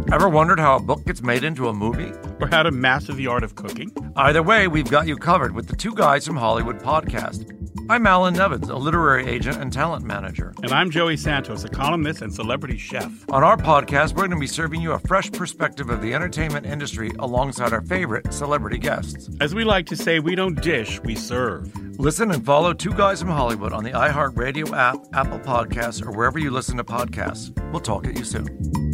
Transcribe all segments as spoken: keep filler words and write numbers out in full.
Ever wondered how a book gets made into a movie? Or how to master the art of cooking? Either way, we've got you covered with the Two Guys from Hollywood podcast. I'm Alan Nevins, a literary agent and talent manager. And I'm Joey Santos, a columnist and celebrity chef. On our podcast, we're going to be serving you a fresh perspective of the entertainment industry alongside our favorite celebrity guests. As we like to say, we don't dish, we serve. Listen and follow Two Guys from Hollywood on the iHeartRadio app, Apple Podcasts, or wherever you listen to podcasts. We'll talk at you soon.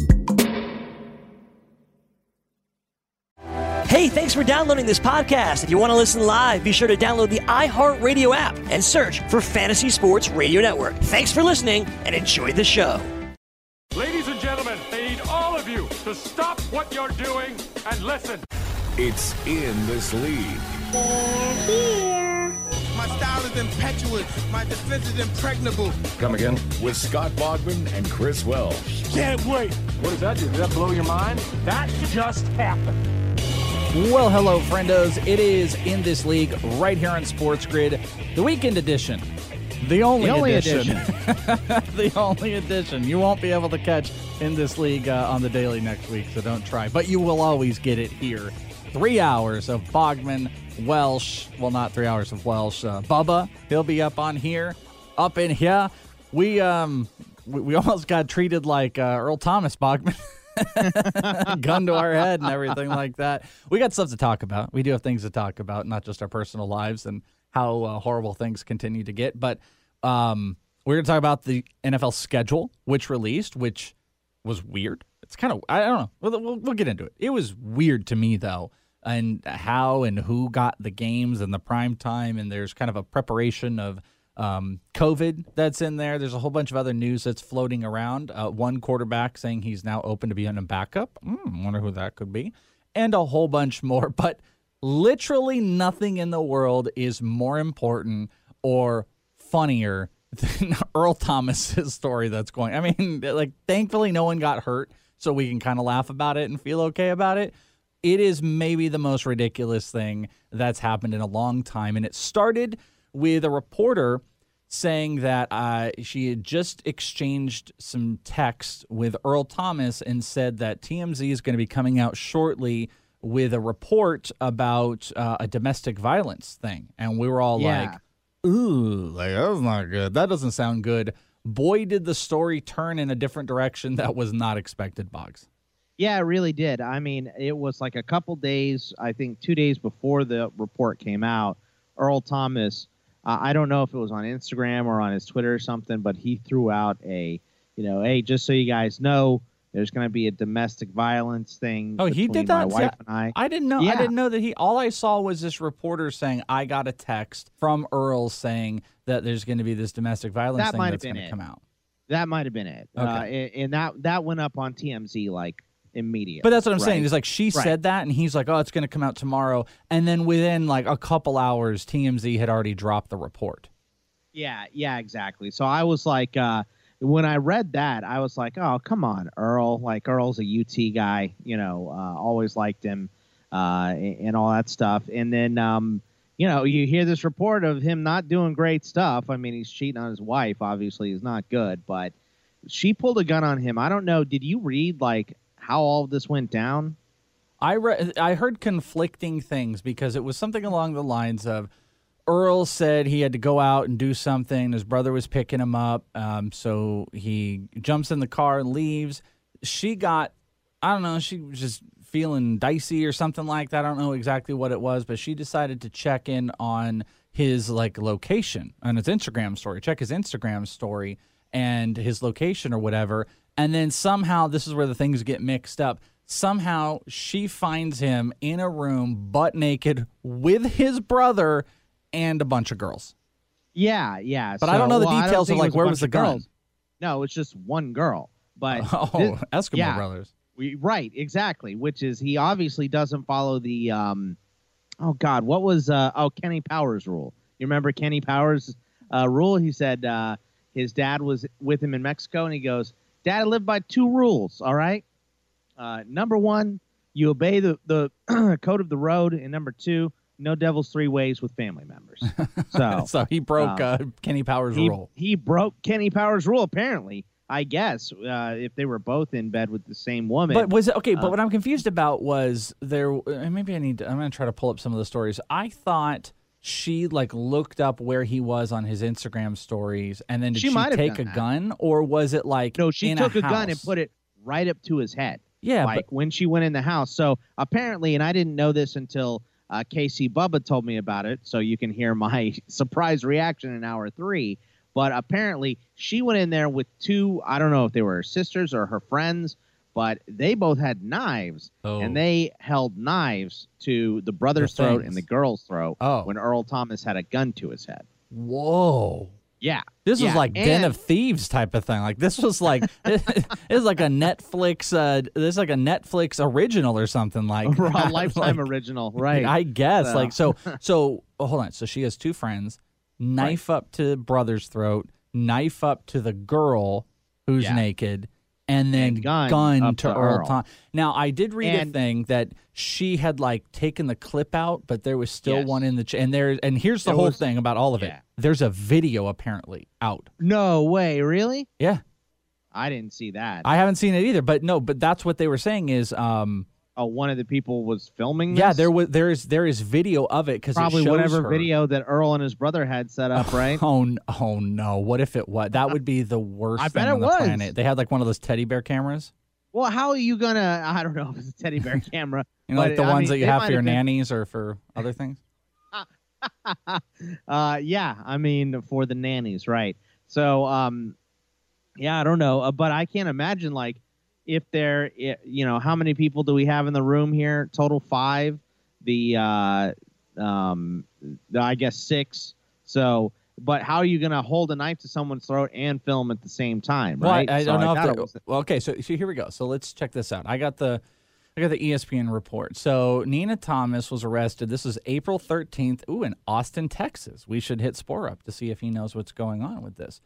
Hey, thanks for downloading this podcast. If you want to listen live, be sure to download the iHeartRadio app and search for Fantasy Sports Radio Network. Thanks for listening and enjoy the show. Ladies and gentlemen, I need all of you to stop what you're doing and listen. It's In This League. They're here. My style is impetuous. My defense is impregnable. Come again? With Scott Bogman and Chris Welsh. Can't wait. What does that do? Did that blow your mind? That just happened. Well, hello, friendos. It is In This League right here on Sports Grid, the weekend edition. The only, the only edition. edition. The only edition. You won't be able to catch In This League uh, on the daily next week, so don't try. But you will always get it here. Three hours of Bogman, Welsh. Well, not three hours of Welsh. Uh, Bubba, he'll be up on here. Up in here. We, um, we, we almost got treated like uh, Earl Thomas, Bogman. Gun to our head and everything like that. We got stuff to talk about. We do have things to talk about, not just our personal lives and how uh, horrible things continue to get. But um, we're going to talk about the N F L schedule, which released, which was weird. It's kind of, I don't know. We'll, we'll, we'll get into it. It was weird to me, though, and how and who got the games and the prime time. And there's kind of a preparation of Um, COVID that's in there. There's a whole bunch of other news that's floating around. Uh, one quarterback saying he's now open to being a backup. Mm, wonder who that could be. And a whole bunch more. But literally nothing in the world is more important or funnier than Earl Thomas's story that's going. I mean, like, thankfully no one got hurt, so we can kind of laugh about it and feel okay about it. It is maybe the most ridiculous thing that's happened in a long time. And it started with a reporter saying that uh, she had just exchanged some text with Earl Thomas and said that T M Z is going to be coming out shortly with a report about uh, a domestic violence thing. And we were all Yeah. like, ooh, like, that's not good. That doesn't sound good. Boy, did the story turn in a different direction that was not expected, Boggs. Yeah, it really did. I mean, it was like a couple days, I think two days before the report came out, Earl Thomas, Uh, I don't know if it was on Instagram or on his Twitter or something, but he threw out a, you know, hey, just so you guys know, there's going to be a domestic violence thing. Oh, he did that? My wife and I. I didn't know. Yeah. I didn't know that he. All I saw was this reporter saying, "I got a text from Earl saying that there's going to be this domestic violence That thing might have that's been going to it. come out." That might have been it. Okay. Uh, and, and that that went up on T M Z like immediately. But that's what I'm right? saying. It's like she Right. said that, and he's like, "Oh, it's going to come out tomorrow," and then within like a couple hours, T M Z had already dropped the report. Yeah, yeah, exactly. So I was like, uh, when I read that, I was like, oh, come on, Earl. Like, Earl's a U T guy, you know, uh, always liked him uh, and, and all that stuff. And then, um, you know, you hear this report of him not doing great stuff. I mean, he's cheating on his wife. Obviously, he's not good. But she pulled a gun on him. I don't know. Did you read, like, how all of this went down? I re- I heard conflicting things because it was something along the lines of, Earl said he had to go out and do something. His brother was picking him up, um, so he jumps in the car and leaves. She got, I don't know, she was just feeling dicey or something like that. I don't know exactly what it was, but she decided to check in on his like location on his Instagram story, check his Instagram story and his location or whatever. And then somehow, this is where the things get mixed up. Somehow she finds him in a room butt naked with his brother and a bunch of girls. Yeah, yeah. But so, I don't know the well, I details don't of, think like, it was a where bunch was the of gun? girls. No, it's just one girl. But Oh, this- Eskimo yeah. Brothers. We, right, exactly. Which is he obviously doesn't follow the um, oh God, what was uh, oh Kenny Powers rule? You remember Kenny Powers uh, rule? He said uh, his dad was with him in Mexico, and he goes, "Dad, I live by two rules. All right, uh, number one, you obey the the code of the road, and number two, no devil's three ways with family members." So, so he broke uh, uh, Kenny Powers' he, rule. He broke Kenny Powers' rule apparently. I guess uh, if they were both in bed with the same woman. But was it okay? Uh, But what I'm confused about was there. uh, Maybe I need. To, I'm going to try to pull up some of the stories. I thought she like looked up where he was on his Instagram stories, and then did She she, might have take a done that. gun, or was it like no, she in took a, gun and house? put it right up to his head. Yeah, like but when she went in the house. So apparently, and I didn't know this until uh, Casey Bubba told me about it, so you can hear my surprise reaction in hour three. But apparently, she went in there with two, I don't know if they were her sisters or her friends, but they both had knives, Oh. and they held knives to the brother's The throat things. and the girl's throat Oh. when Earl Thomas had a gun to his head. whoa. Yeah. This was Yeah, like Den and- of Thieves type of thing. Like this was like it was like a Netflix. Uh, this is like a Netflix original or something like A that. Lifetime Like, original, right. I guess. So. Like so. So oh, hold on. So she has two friends. Knife up to brother's throat. Knife up to the girl who's Yeah. naked. And then And gun gun, up to to Earl Earl. Thomas. Now I did read And- a thing that she had like taken the clip out, but there was still Yes. one in the ch- and there. And here's the There whole was- thing about all of it. yeah. There's a video apparently out. No way, really? Yeah. I didn't see that. I haven't seen it either, but no, but that's what they were saying is, um, oh, one of the people was filming this? yeah, there was there is there is video of it because Probably it shows whatever her. video that Earl and his brother had set up, right? Oh, n- oh no! What if it was? That would be the worst I thing bet on it the was. planet. They had like one of those teddy bear cameras, Well, how are you gonna? I don't know if it's a teddy bear camera. you know, like but, the I ones mean, that you they have might for your been- nannies or for other things. Uh, yeah, I mean for the nannies, right? So, um, yeah, I don't know, uh, but I can't imagine like if there, i- you know, how many people do we have in the room here? Total five. The, uh, um, the, I guess six. So, but how are you gonna hold a knife to someone's throat and film at the same time, Well, I- right? I, So don't know thought if it the, was- well, okay. So, so here we go. So let's check this out. I got the I got the E S P N report. So Nina Thomas was arrested. This is April thirteenth. Ooh, in Austin, Texas. We should hit Spore up to see if he knows what's going on with this.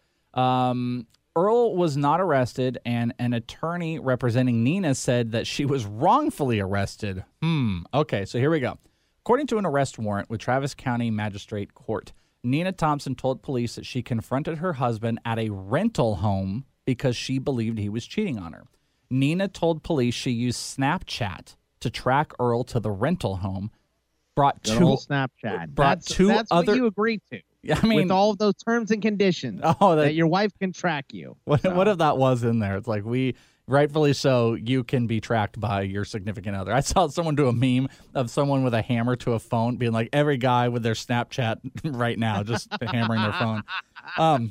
Um, Earl was not arrested, and an attorney representing Nina said that she was wrongfully arrested. Hmm. Okay, so here we go. According to an arrest warrant with Travis County Magistrate Court, Nina Thompson told police that she confronted her husband at a rental home because she believed he was cheating on her. Nina told police she used Snapchat to track Earl to the rental home, brought Good two old Snapchat. brought that's, two that's other- what you agreed to. I mean, with all of those terms and conditions Oh, that- that your wife can track you. What, So, what if that was in there? It's like we, rightfully so, you can be tracked by your significant other. I saw someone do a meme of someone with a hammer to a phone, being like every guy with their Snapchat right now, just hammering their phone. Um,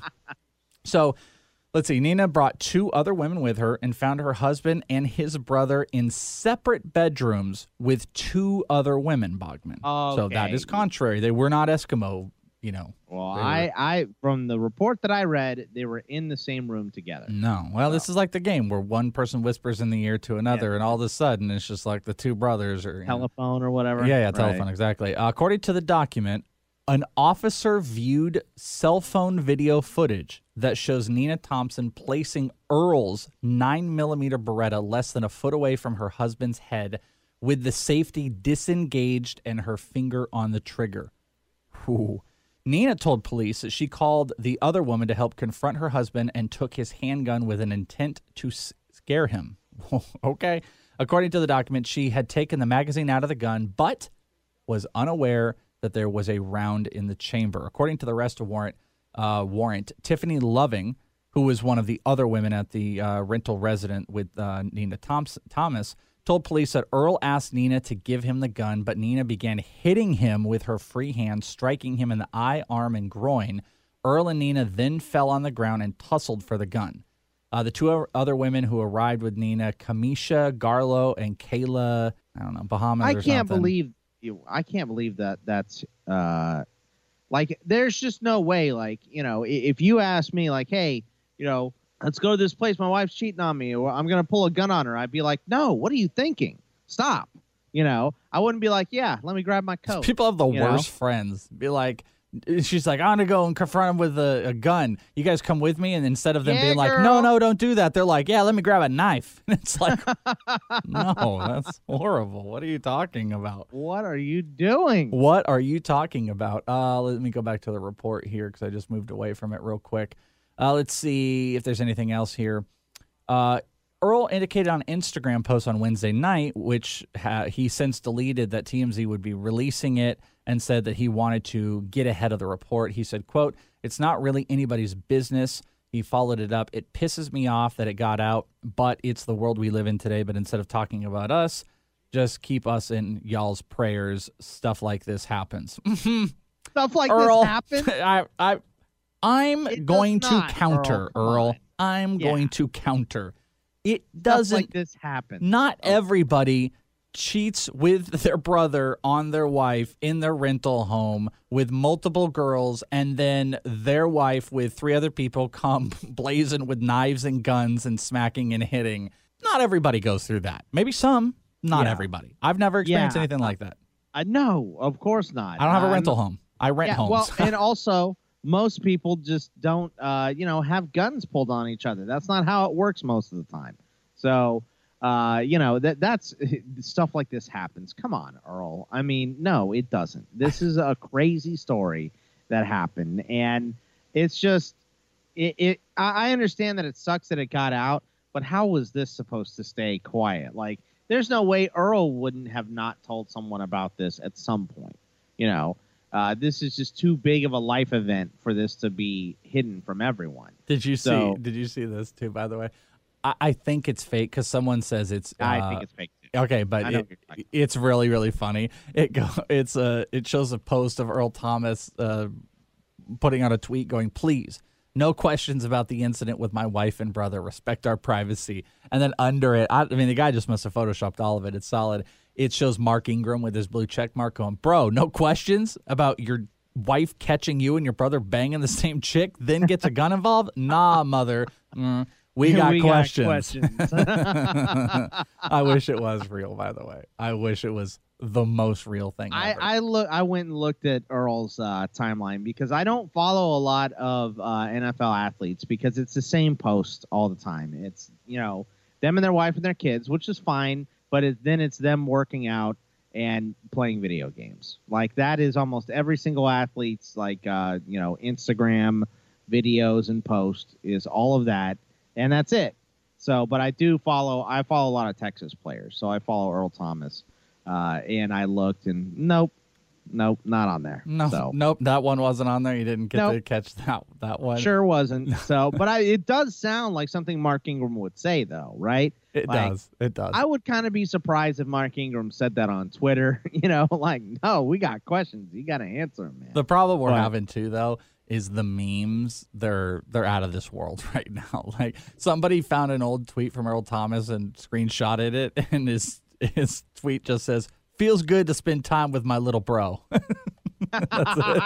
so let's see. Nina brought two other women with her and found her husband and his brother in separate bedrooms with two other women, Bogman. So that Okay. is contrary. They were not Eskimo, you know. Well, They were- I, I, from the report that I read, they were in the same room together. No. Well, this is like the game where one person whispers in the ear to another, and all of a sudden it's just like the two brothers or you know. Telephone or whatever. Yeah, yeah, Right. telephone, exactly. Uh, according to the document, an officer viewed cell phone video footage that shows Nina Thompson placing Earl's nine millimeter Beretta less than a foot away from her husband's head with the safety disengaged and her finger on the trigger. Whew. Nina told police that she called the other woman to help confront her husband and took his handgun with an intent to s- scare him. Okay. According to the document, she had taken the magazine out of the gun, but was unaware that there was a round in the chamber. According to the arrest warrant, uh, warrant, Tiffany Loving, who was one of the other women at the uh, rental resident with uh, Nina Thompson, Thomas, told police that Earl asked Nina to give him the gun, but Nina began hitting him with her free hand, striking him in the eye, arm, and groin. Earl and Nina then fell on the ground and tussled for the gun. Uh, the two other women who arrived with Nina, Kamisha Garlow and Kayla, I don't know, Bahamas I or can't something. believe you. I can't believe that. That's uh, like there's just no way. Like you know, i- if you ask me, like, hey, you know, let's go to this place. My wife's cheating on me, or I'm gonna pull a gun on her. I'd be like, no. What are you thinking? Stop. You know, I wouldn't be like, yeah, let me grab my coat. People have the you know? worst friends. Be like, she's like, I'm going to go and confront him with a, a gun. You guys come with me? And instead of them Yeah, being like, girl. no, no, don't do that. They're like, yeah, let me grab a knife. And it's like, no, that's horrible. What are you talking about? What are you doing? What are you talking about? Uh, let me go back to the report here because I just moved away from it real quick. Uh, let's see if there's anything else here. Uh, Earl indicated on Instagram post on Wednesday night, which ha- he since deleted, that T M Z would be releasing it, and said that he wanted to get ahead of the report. He said, quote, "It's not really anybody's business." He followed it up. "It pisses me off that it got out, but it's the world we live in today. But instead of talking about us, just keep us in y'all's prayers. Stuff like this happens." Stuff like Earl, this happens? I, I, I'm It going does to not, counter, Earl. Come Earl. on. I'm Yeah. going to counter. It Stuff doesn't. like this happens. Not everybody cheats with their brother on their wife in their rental home with multiple girls, and then their wife with three other people come blazing with knives and guns and smacking and hitting. Not everybody goes through that. Maybe some, not Yeah. everybody. I've never experienced Yeah. anything like that. Uh, no, of course not. I don't have a Uh, rental home. I rent yeah, homes. Well, and also, most people just don't, uh, you know, have guns pulled on each other. That's not how it works most of the time. So, uh, you know, that that's stuff like this happens. Come on, Earl. I mean, no, it doesn't. This is a crazy story that happened, and it's just, it. it I I understand that it sucks that it got out, but how was this supposed to stay quiet? Like, there's no way Earl wouldn't have not told someone about this at some point. You know. Uh, this is just too big of a life event for this to be hidden from everyone. Did you see? So- Did you see this too? By the way, I, I think it's fake because someone says it's. Uh, I think it's fake. Too. okay, I but know it, what you're talking it's really really funny. It go. It's a. It shows a post of Earl Thomas uh, putting out a tweet going, "Please, no questions about the incident with my wife and brother. Respect our privacy." And then under it, I, I mean, the guy just must have photoshopped all of it. It's solid. It shows Mark Ingram with his blue check mark going, "Bro, no questions about your wife catching you and your brother banging the same chick, then gets a gun involved? Nah, mother. Mm, we got We got questions." questions. I wish it was real, by the way. I wish it was the most real thing I, ever. I look. I went and looked at Earl's uh, timeline because I don't follow a lot of uh, N F L athletes because it's the same post all the time. It's, you know, them and their wife and their kids, which is fine, but it, then it's them working out and playing video games. Like, that is almost every single athlete's, like, uh, you know, Instagram videos and post is all of that, and that's it. So, but I do follow. I follow a lot of Texas players, so I follow Earl Thomas. Uh, and I looked, and nope, nope, not on there. no, so, nope, that one wasn't on there. You didn't get Nope. to catch that that one. sure wasn't. So, but I, it does sound like something Mark Ingram would say, though, right? It Like, does. It does. I would kind of be surprised if Mark Ingram said that on Twitter. You know, like, no, we got questions. You got to answer them, man. The problem we're Right. having too, though, is the memes. They're they're out of this world right now. Like, somebody found an old tweet from Earl Thomas and screenshotted it, and his his tweet just says, "Feels good to spend time with my little bro." That's it.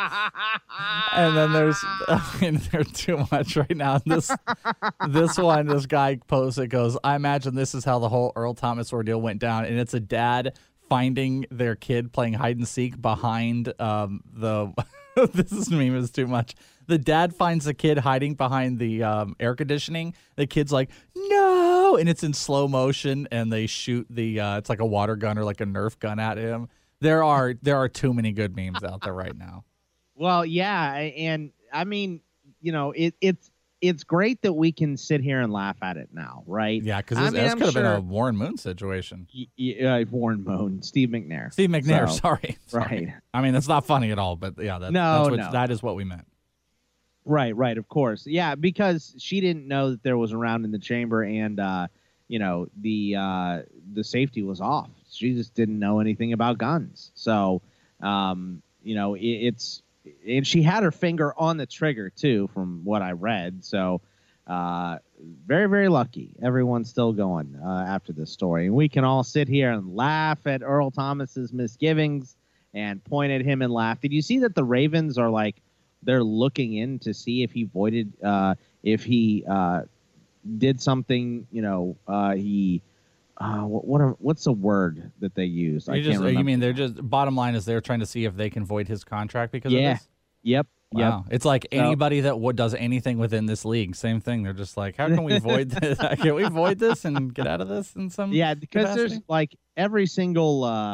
And then there's, I mean, there's too much right now. This this one, this guy posts, it goes, "I imagine this is how the whole Earl Thomas ordeal went down," and it's a dad finding their kid playing hide and seek behind um, the. This is meme is too much. The dad finds the kid hiding behind the um, air conditioning. The kid's like, "No!" and it's in slow motion, and they shoot the. Uh, it's like a water gun or like a Nerf gun at him. There are there are too many good memes out there right now. Well, yeah, and I mean, you know, it, it's it's great that we can sit here and laugh at it now, right? Yeah, because I this, mean, this I'm could have been a sure- Warren Moon situation. Y- y- uh, Warren Moon, Steve McNair, Steve McNair, So, sorry, sorry. right. I mean, that's not funny at all, but yeah, that's, No, that's what, no. that is what we meant. Right, right, of course. Yeah, because she didn't know that there was a round in the chamber, and uh, you know, the uh, the safety was off. She just didn't know anything about guns. So, um, you know, it, it's and she had her finger on the trigger too, from what I read. So, uh, very, very lucky. Everyone's still going uh, after this story, and we can all sit here and laugh at Earl Thomas's misgivings and point at him and laugh. Did you see that the Ravens are like? They're looking in to see if he voided, uh, if he uh, did something, you know, uh, he, uh, what, what are, what's the word that they use? I You, can't just, remember. you mean they're just, bottom line is they're trying to see if they can void his contract because Yeah. of this? Yep. Yep. Wow. It's like So- anybody that w- does anything within this league, same thing. They're just like, how can we void this? Can we void this and get out of this in some Yeah, because there's capacity? like every single uh,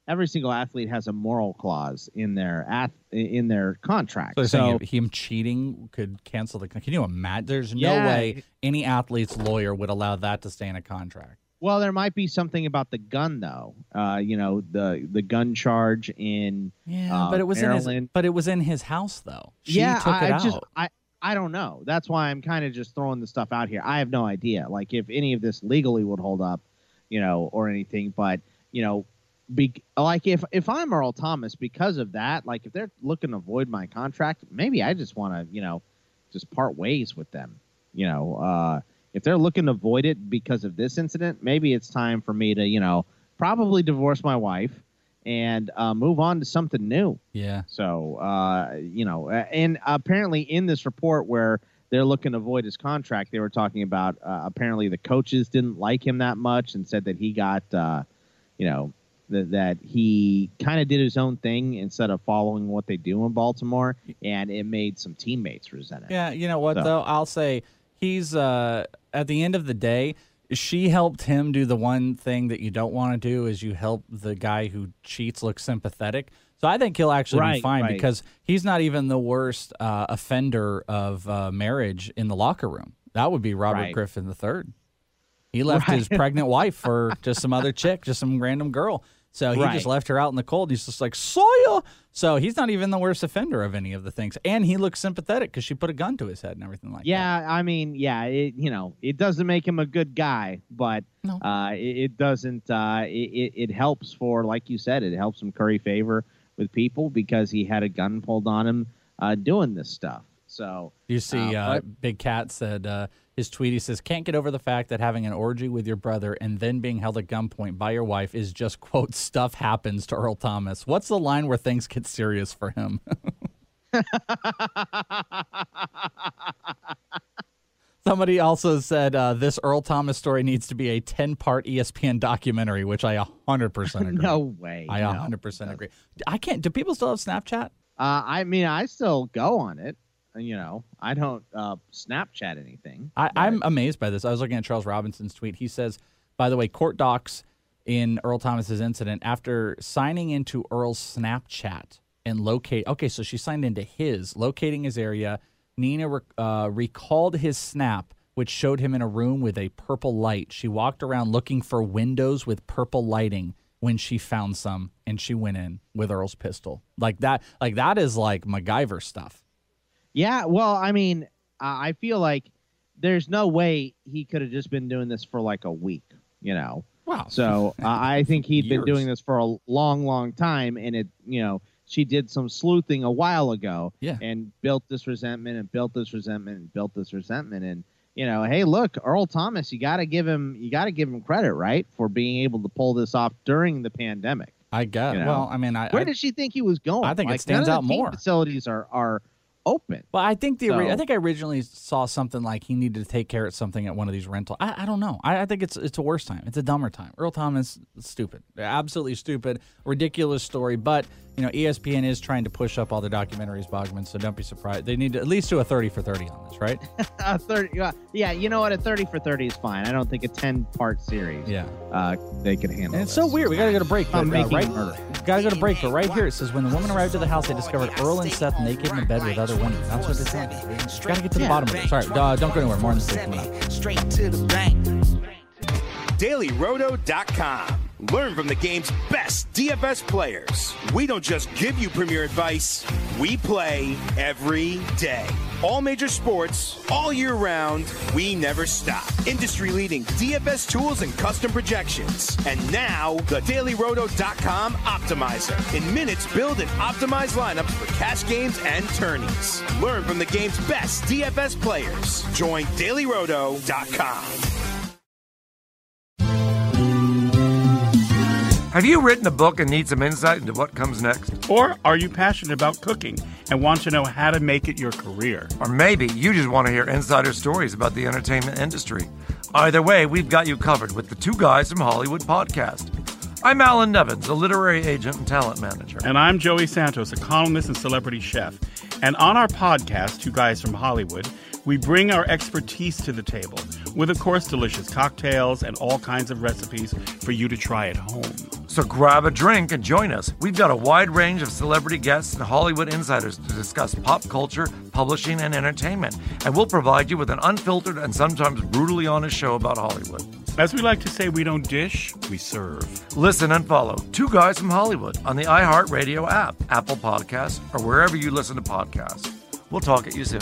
every single athlete has a moral clause in their ath- in their contract. So, so saying him cheating could cancel the. Can you imagine? There's no Yeah. way any athlete's lawyer would allow that to stay in a contract. Well, there might be something about the gun, though. Uh, you know, the the gun charge in Yeah, uh, but it was Maryland. in his. But it was in his house, though. She yeah, took I, it I out. just I I don't know. That's why I'm kind of just throwing the stuff out here. I have no idea, like if any of this legally would hold up, you know, or anything. But you know, be like if if I'm Earl Thomas because of that, like if they're looking to void my contract, maybe I just want to, you know, just part ways with them. You know, uh, if they're looking to void it because of this incident, maybe it's time for me to, you know, probably divorce my wife and uh, move on to something new. Yeah. So, uh, you know, and apparently in this report where they're looking to void his contract, they were talking about uh, apparently the coaches didn't like him that much and said that he got, uh, you know, th- that he kind of did his own thing instead of following what they do in Baltimore, and it made some teammates resent it. Yeah, you know what, So- though? I'll say he's, uh, at the end of the day, she helped him do the one thing that you don't want to do is you help the guy who cheats look sympathetic. So I think he'll actually be Right, fine right. because he's not even the worst uh, offender of uh, marriage in the locker room. That would be Robert Right. Griffin the third. He left Right. his pregnant wife for just some other chick, just some random girl. So he Right. just left her out in the cold. He's just like, Sawyer. So he's not even the worst offender of any of the things. And he looks sympathetic because she put a gun to his head and everything like that. Yeah, I mean, yeah, it, you know, it doesn't make him a good guy, but No. uh, it, it doesn't. Uh, it, it it helps for, like you said, it helps him curry favor with people because he had a gun pulled on him uh, doing this stuff. So You see, uh, uh, but- Big Cat said uh, his tweet, he says, can't get over the fact that having an orgy with your brother and then being held at gunpoint by your wife is just, quote, stuff happens to Earl Thomas. What's the line where things get serious for him? Somebody also said uh, this Earl Thomas story needs to be a ten-part E S P N documentary, which I one hundred percent agree. no way. I no. one hundred percent agree. I can't. Do people still have Snapchat? Uh, I mean, I still go on it. You know, I don't uh, Snapchat anything. I, but- I'm amazed by this. I was looking at Charles Robinson's tweet. He says, by the way, court docs in Earl Thomas's incident, after signing into Earl's Snapchat and locate. Okay, so she signed into his, locating his area. Nina rec- uh, recalled his snap, which showed him in a room with a purple light. She walked around looking for windows with purple lighting when she found some, and she went in with Earl's pistol. Like that. Like that is like MacGyver stuff. Yeah, well, I mean, uh, I feel like there's no way he could have just been doing this for like a week, you know. Wow. So uh, I think he'd been Years. doing this for a long, long time, and it, you know, she did some sleuthing a while ago, Yeah. and built this resentment and built this resentment and built this resentment, and you know, hey, look, Earl Thomas, you got to give him, you got to give him credit, right, for being able to pull this off during the pandemic. I guess. You know, Well, I mean, I. Where I did she think he was going? I think it Like, stands none out of the team more. Facilities are are open. Well, I think the ori- So- I think I originally saw something like he needed to take care of something at one of these rental. I, I don't know. I, I think it's it's a worse time. It's a dumber time. Earl Thomas, stupid, absolutely stupid, ridiculous story. But you know, E S P N is trying to push up all the documentaries, Bogman. So don't be surprised. They need to at least do a thirty for thirty on this, right? A thirty, uh, yeah, you know what? A thirty for thirty is fine. I don't think a ten part series. Yeah. uh, they can handle. And it's this. so weird. We gotta go to break. I'm But, uh, making right, murder. gotta go to break. But right here it says when the woman arrived at the house, they discovered Earl and Seth naked in a bed with other women. That's what they're saying. Gotta get to the Yeah. bottom of it. Sorry, uh, don't go anywhere. More on this coming up. Straight to the bank. Daily Roto dot com. Learn from the game's best D F S players. We don't just give you premier advice, we play every day. All major sports, all year round, we never stop. Industry-leading D F S tools and custom projections. And now, the Daily Roto dot com Optimizer. In minutes, build and optimize lineups for cash games and tourneys. Learn from the game's best D F S players. Join Daily Roto dot com. Have you written a book and need some insight into what comes next? Or are you passionate about cooking and want to know how to make it your career? Or maybe you just want to hear insider stories about the entertainment industry. Either way, we've got you covered with the Two Guys from Hollywood podcast. I'm Alan Nevins, a literary agent and talent manager. And I'm Joey Santos, a columnist and celebrity chef. And on our podcast, Two Guys from Hollywood, we bring our expertise to the table with, of course, delicious cocktails and all kinds of recipes for you to try at home. So grab a drink and join us. We've got a wide range of celebrity guests and Hollywood insiders to discuss pop culture, publishing, and entertainment. And we'll provide you with an unfiltered and sometimes brutally honest show about Hollywood. As we like to say, we don't dish, we serve. Listen and follow Two Guys from Hollywood on the iHeartRadio app, Apple Podcasts, or wherever you listen to podcasts. We'll talk at you soon.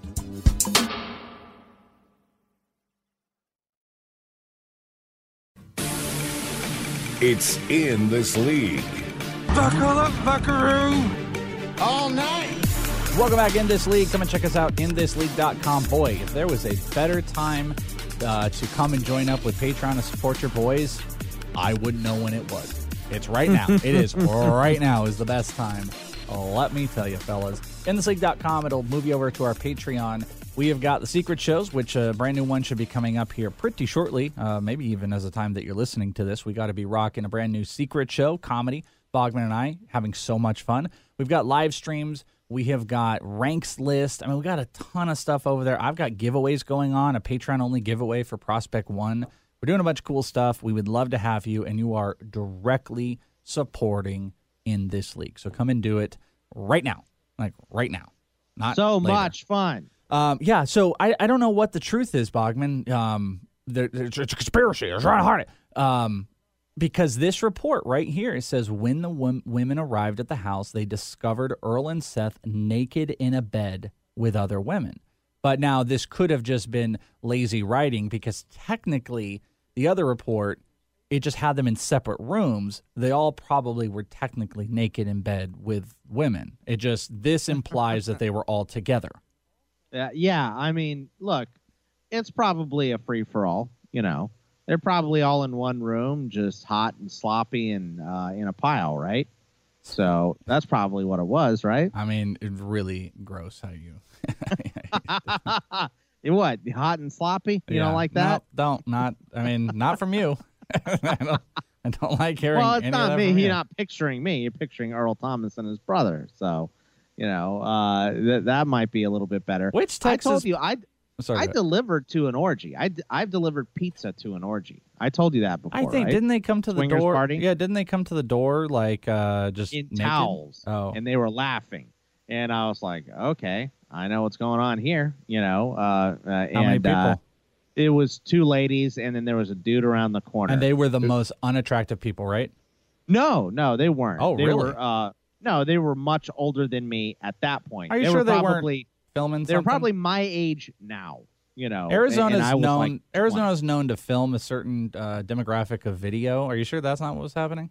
It's In This League. Buckle up, buckaroo! All night. Welcome back, In This League. Come and check us out, in this league dot com. Boy, if there was a better time uh, to come and join up with Patreon and support your boys, I wouldn't know when it was. It's right now. It is right now is the best time. Oh, let me tell you, fellas. in this league dot com. It'll move you over to our Patreon. We have got the secret shows, which a brand new one should be coming up here pretty shortly, uh, maybe even as the time that you're listening to this. We got to be rocking a brand new secret show, comedy. Bogman and I having so much fun. We've got live streams. We have got ranks list. I mean, we got a ton of stuff over there. I've got giveaways going on, a Patreon-only giveaway for Prospect One. We're doing a bunch of cool stuff. We would love to have you, and you are directly supporting In This League. So come and do it right now, like right now. Not so later. much fun. Um, yeah, so I, I don't know what the truth is, Bogman. Um, there, it's, it's a conspiracy. They're trying to hide it. Um, because this report right here, it says when the w- women arrived at the house, they discovered Earl and Seth naked in a bed with other women. But now this could have just been lazy writing because technically the other report, it just had them in separate rooms. They all probably were technically naked in bed with women. It just, this implies that they were all together. Uh, yeah, I mean, look, it's probably a free-for-all, you know. They're probably all in one room, just hot and sloppy and uh, in a pile, right? So that's probably what it was, right? I mean, it's really gross how you... What, hot and sloppy? You yeah. don't like that? No, don't. Not, I mean, not from you. I, don't, I don't like hearing Well, it's any not of that me. from You're you. not picturing me. You're picturing Earl Thomas and his brother. So, you know, uh, th- that might be a little bit better. Which Texas... I told you, I... Sorry, I delivered to an orgy. I, I've delivered pizza to an orgy. I told you that before. I think right? didn't they come to the Swingers door? Party? Yeah, didn't they come to the door like uh, just in naked? towels? Oh, and they were laughing, and I was like, okay, I know what's going on here. You know, uh, uh, how and, many people? Uh, it was two ladies, and then there was a dude around the corner. And they were the most unattractive people, right? No, no, they weren't. Oh, they really? Were, uh, no, they were much older than me at that point. Are you they sure were they probably, weren't filming? They were something? probably my age now. You know, Arizona's and I was known. like Arizona's known to film a certain uh, demographic of video. Are you sure that's not what was happening?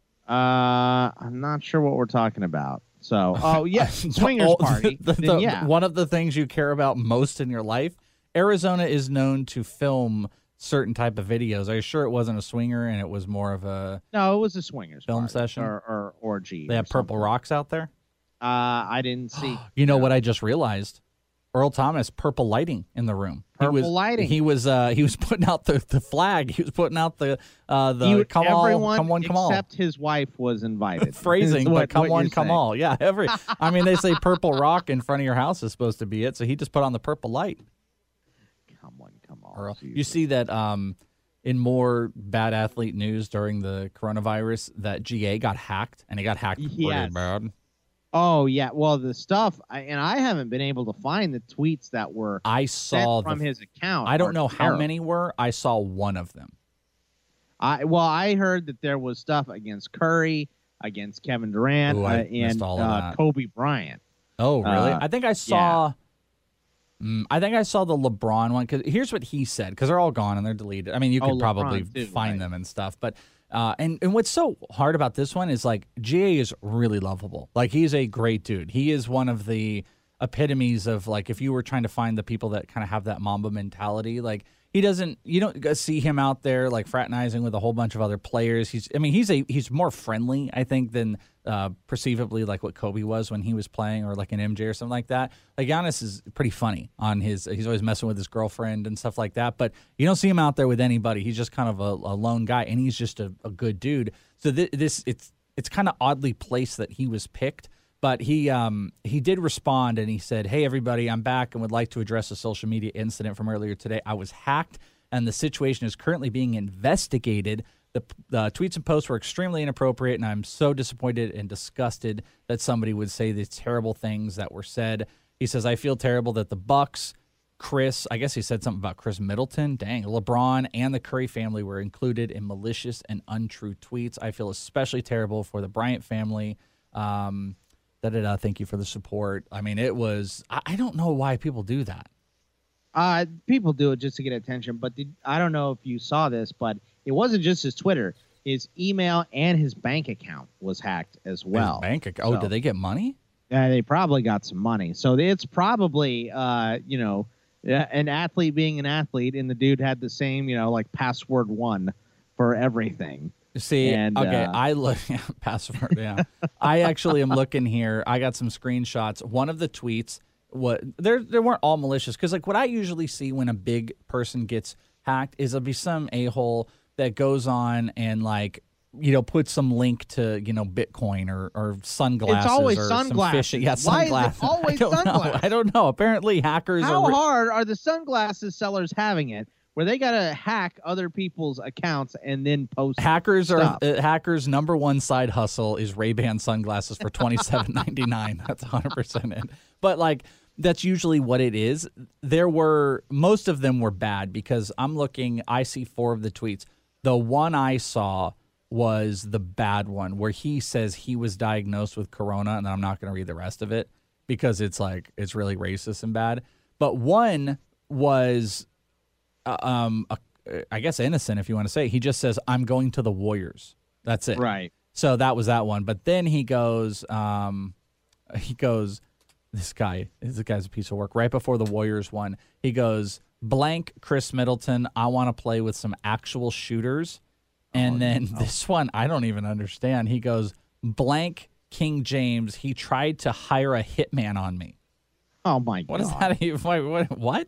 Uh, I'm not sure what we're talking about. So, oh yeah, swingers Oh, party. the- then the- yeah, One of the things you care about most in your life. Arizona is known to film certain type of videos. Are you sure it wasn't a swinger and it was more of a no, it was a swingers film party session or, or orgy. They or have purple something. rocks out there. Uh, I didn't see. You know what I just realized? Earl Thomas, purple lighting in the room. Purple he was, lighting. He was uh, he was putting out the, the flag. He was putting out the uh, the You- come all, everyone come one, come all. except his wife was invited. Phrasing, is but what- come what one, you're come saying. all. Yeah, every. I mean, they say purple rock in front of your house is supposed to be it, so he just put on the purple light. Come one, come all. Earl. You Jesus. see that um, in more bad athlete news during the coronavirus that G A got hacked, and he got hacked pretty Yes. bad. Oh yeah, well the stuff, I, and I haven't been able to find the tweets that were I sent saw from the, his account. I don't are know how terrible. many were. I saw one of them. I well, I heard that there was stuff against Curry, against Kevin Durant, Ooh, I uh, missed and all of uh, that. Kobe Bryant. Oh, really? Uh, I think I saw. Mm, I think I saw the LeBron one because here's what he said because they're all gone and they're deleted. I mean, you Oh, could probably LeBron, too, find right. them and stuff, but uh, and and what's so hard about this one is like G A is really lovable. Like he's a great dude. He is one of the epitomes of like if you were trying to find the people that kind of have that Mamba mentality, like. He doesn't. You don't see him out there like fraternizing with a whole bunch of other players. He's. I mean, he's a. He's more friendly, I think, than uh, perceivably like what Kobe was when he was playing, or like an M J or something like that. Like Giannis is pretty funny on his. He's always messing with his girlfriend and stuff like that. But you don't see him out there with anybody. He's just kind of a, a lone guy, and he's just a, a good dude. So th- this it's it's kind of oddly placed that he was picked. But he um, he did respond, and he said, hey, everybody, I'm back and would like to address a social media incident from earlier today. I was hacked, and the situation is currently being investigated The, the tweets and posts were extremely inappropriate, and I'm so disappointed and disgusted that somebody would say these terrible things that were said. He says, I feel terrible that the Bucks, Chris, I guess he said something about Chris Middleton, dang, LeBron, and the Curry family were included in malicious and untrue tweets. I feel especially terrible for the Bryant family. Um, da-da-da, thank you for the support. I mean, it was, I, I don't know why people do that. Uh, people do it just to get attention, but did, I don't know if you saw this, but it wasn't just his Twitter. His email and his bank account was hacked as well. His bank account? Oh, so, did they get money? Yeah, they probably got some money. So it's probably, uh, you know, an athlete being an athlete, and the dude had the same, you know, like password one for everything. See, and, okay, uh, I look, yeah, password, yeah. I actually am looking here. I got some screenshots. One of the tweets, what there there weren't all malicious, because like what I usually see when a big person gets hacked is there'll be some a-hole that goes on and like, you know, put some link to, you know, Bitcoin or, or sunglasses. It's always or sunglasses. Some fishing. Yeah, Why sunglasses. is it always I don't sunglasses? know. I don't know. Apparently hackers How are... hard are the sunglasses sellers having it where they got to hack other people's accounts and then post Hackers stuff? are uh, hackers' number one side hustle is Ray-Ban sunglasses for twenty-seven ninety-nine. That's one hundred percent it. But like that's usually what it is. There were most of them were bad because I'm looking. I see four of the tweets. The one I saw was the bad one where he says he was diagnosed with corona, and I'm not going to read the rest of it because it's like it's really racist and bad. But one was, uh, um, a, I guess innocent if you want to say. He just says, "I'm going to the Warriors." That's it. Right. So that was that one. But then he goes, um, he goes, this guy, this guy's a piece of work. Right before the Warriors one, he goes, blank Chris Middleton, I want to play with some actual shooters. And oh, then no. This one, I don't even understand. He goes, blank King James, he tried to hire a hitman on me. Oh, my what God. What is that even? What? what?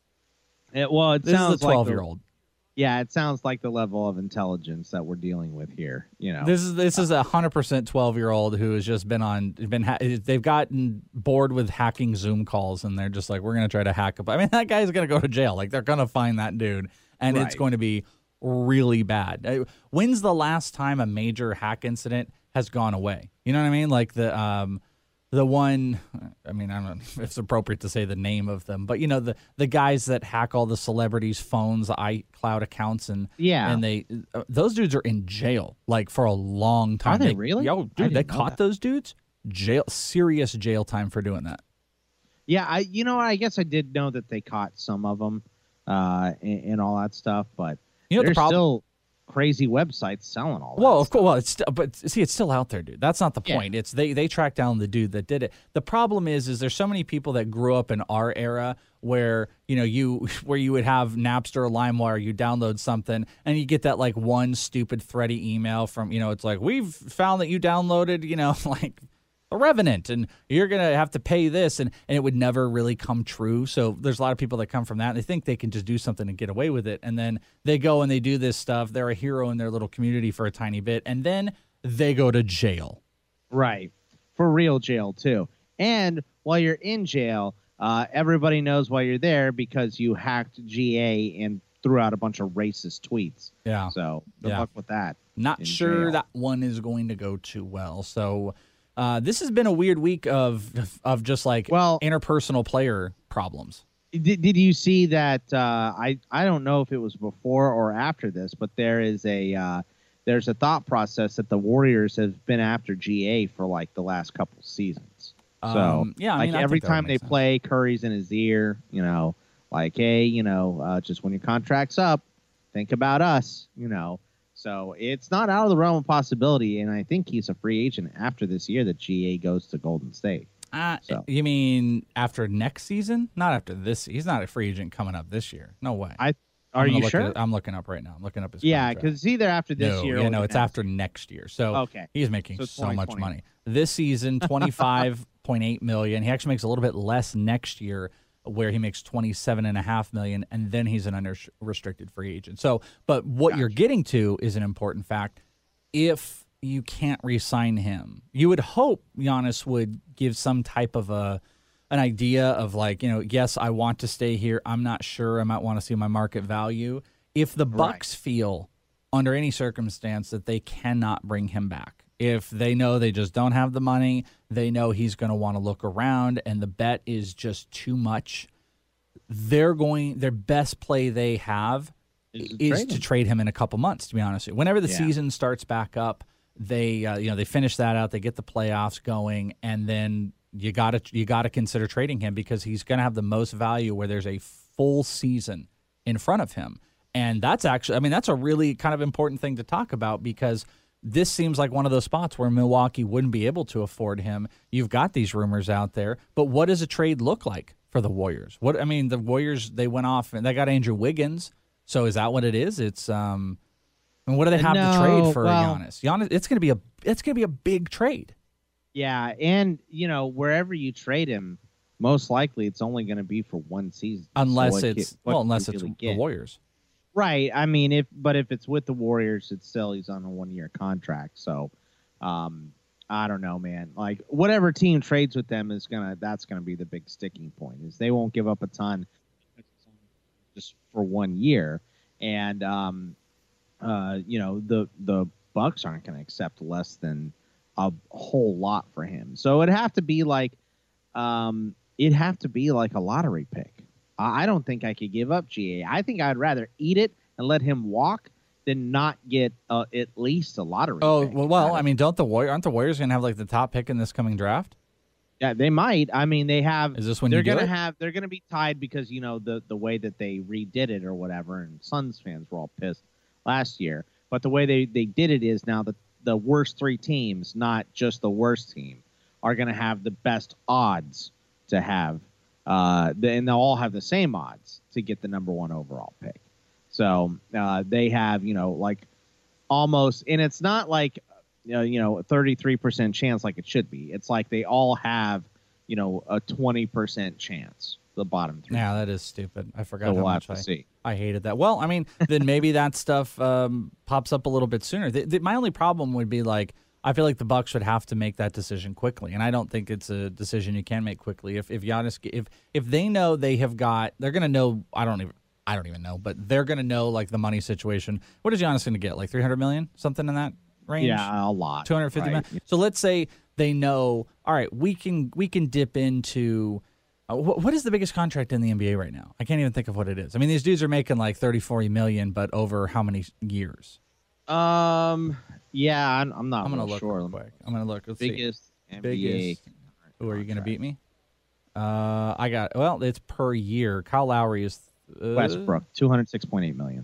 It, well, it this sounds is a twelve-year-old. Like Yeah, it sounds like the level of intelligence that we're dealing with here. You know, this is this is a hundred percent twelve-year-old who has just been on been ha- they've gotten bored with hacking Zoom calls, and they're just like, we're gonna try to hack up. I mean, that guy's gonna go to jail. Like they're gonna find that dude, and right. It's going to be really bad. When's the last time a major hack incident has gone away? You know what I mean? Like the um. The one, I mean, I don't know if it's appropriate to say the name of them, but you know the the guys that hack all the celebrities' phones, iCloud accounts, and yeah, and they uh, those dudes are in jail like for a long time. Are they, they really? Yo, dude, they caught that. those dudes. Jail, serious jail time for doing that. Yeah, I you know I guess I did know that they caught some of them uh, and, and all that stuff, but you know there's the problem. Still crazy websites selling all that. Well, of stuff. course. Well, it's st- but see, it's still out there, dude. That's not the point. Yeah. It's they they track down the dude that did it. The problem is, is there's so many people that grew up in our era where you know you where you would have Napster or LimeWire, you download something and you get that like one stupid thready email from you know it's like we've found that you downloaded you know like The Revenant, and you're going to have to pay this, and, and it would never really come true. So there's a lot of people that come from that, and they think they can just do something and get away with it, and then they go and they do this stuff. They're a hero in their little community for a tiny bit, and then they go to jail. Right. For real jail, too. And while you're in jail, uh, everybody knows why you're there because you hacked G A and threw out a bunch of racist tweets. Yeah. So good yeah. luck with that. Not sure jail. that one is going to go too well. So... Uh, this has been a weird week of of just like well, interpersonal player problems. Did, did you see that? Uh, I I don't know if it was before or after this, but there is a uh, there's a thought process that the Warriors have been after G A for like the last couple seasons. So um, yeah, I like mean, I every think that time would they make sense. play, Curry's in his ear. You know, like hey, you know, uh, just when your contract's up, think about us. You know. So it's not out of the realm of possibility, and I think he's a free agent after this year that G A goes to Golden State. Uh, so. You mean after next season? Not after this. He's not a free agent coming up this year. No way. I Are you sure? It, I'm looking up right now. I'm looking up his Yeah, contract. because it's either after this no, year yeah, or no, it's next. after next year. So okay. he's making so so much money. This season, twenty-five point eight million dollars. He actually makes a little bit less next year, where he makes twenty-seven point five million dollars, and then he's an unrestricted free agent. So, but what gotcha. you're getting to is an important fact. If you can't re-sign him, you would hope Giannis would give some type of a an idea of like, you know, yes, I want to stay here. I'm not sure. I might want to see my market value. If the Bucks right. feel under any circumstance that they cannot bring him back. If they know they just don't have the money, they know he's going to want to look around, and the bet is just too much, they're going, their best play they have is, is to trade him in a couple months, to be honest with you. Whenever the yeah. season starts back up, they uh, you know they finish that out, they get the playoffs going, and then you gotta you gotta consider trading him because he's going to have the most value where there's a full season in front of him. And that's actually, I mean, that's a really kind of important thing to talk about because this seems like one of those spots where Milwaukee wouldn't be able to afford him. You've got these rumors out there, but what does a trade look like for the Warriors? What I mean, the Warriors, they went off and they got Andrew Wiggins. So is that what it is? It's um, I mean, what do they have no, to trade for well, Giannis? Giannis, it's gonna be a it's gonna be a big trade. Yeah, and you know wherever you trade him, most likely it's only going to be for one season, unless so it's what, well, unless really it's get? the Warriors. Right. I mean, if but if it's with the Warriors, it's still he's on a one-year contract. So, um, I don't know, man. Like whatever team trades with them is gonna that's gonna be the big sticking point. Is they won't give up a ton just for one year, and um, uh, you know the the Bucks aren't gonna accept less than a whole lot for him. So it'd have to be like, um, it'd have to be like a lottery pick. I don't think I could give up G A. I think I'd rather eat it and let him walk than not get uh, at least a lottery oh, pick. well, well I mean, don't the Warriors, aren't the Warriors going to have like the top pick in this coming draft? Yeah, they might. I mean, they have. Is this when they're you do gonna it? have? They're going to be tied because you know the the way that they redid it or whatever, and Suns fans were all pissed last year. But the way they they did it is now the the worst three teams, not just the worst team, are going to have the best odds to have. Uh, and they'll all have the same odds to get the number one overall pick. So uh, they have, you know, like almost, and it's not like, you know, you know, a thirty-three percent chance like it should be. It's like they all have, you know, a twenty percent chance, the bottom three. Yeah, that is stupid. I forgot so how we'll much have to I, see. I hated that. Well, I mean, then maybe that stuff um, pops up a little bit sooner. The, the, my only problem would be like, I feel like the Bucks would have to make that decision quickly, and I don't think it's a decision you can make quickly. If if Giannis, if if they know they have got, they're going to know. I don't even, I don't even know, but they're going to know like the money situation. What is Giannis going to get? Like three hundred million, something in that range? Yeah, a lot. Two hundred fifty right. million. So let's say they know. All right, we can we can dip into. Uh, wh- what is the biggest contract in the N B A right now? I can't even think of what it is. I mean, these dudes are making like thirty, forty million, but over how many years? Um. Yeah, I'm, I'm not. I'm gonna real look sure. real quick. I'm gonna look. Let's biggest see. N B A. Biggest. Who are you gonna beat me? Uh, I got. Well, it's per year. Kyle Lowry is uh, Westbrook, two hundred six point eight million.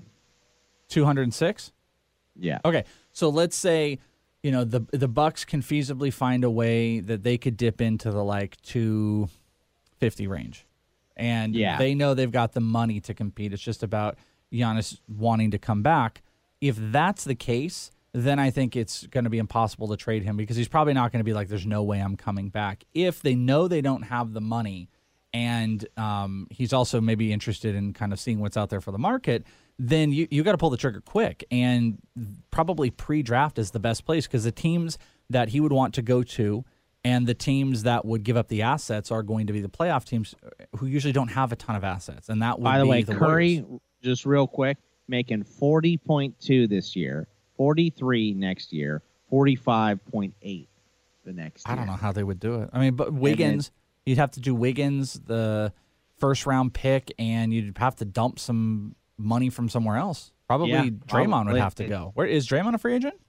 Two hundred and six. Yeah. Okay, so let's say you know the the Bucks can feasibly find a way that they could dip into the like two fifty range, and yeah. they know they've got the money to compete. It's just about Giannis wanting to come back. If that's the case, then I think it's going to be impossible to trade him because he's probably not going to be like, there's no way I'm coming back. If they know they don't have the money and um, he's also maybe interested in kind of seeing what's out there for the market, then you, you got to pull the trigger quick. And probably pre-draft is the best place because the teams that he would want to go to and the teams that would give up the assets are going to be the playoff teams who usually don't have a ton of assets. And that would By the be way, the Curry, Warriors. Just real quick, making forty point two this year, forty-three next year, forty-five point eight the next year. I don't know how they would do it. I mean, but Wiggins, you'd have to do Wiggins, the first round pick, and you'd have to dump some money from somewhere else. Probably Yeah, Draymond probably. would have to go. Where is Draymond a free agent?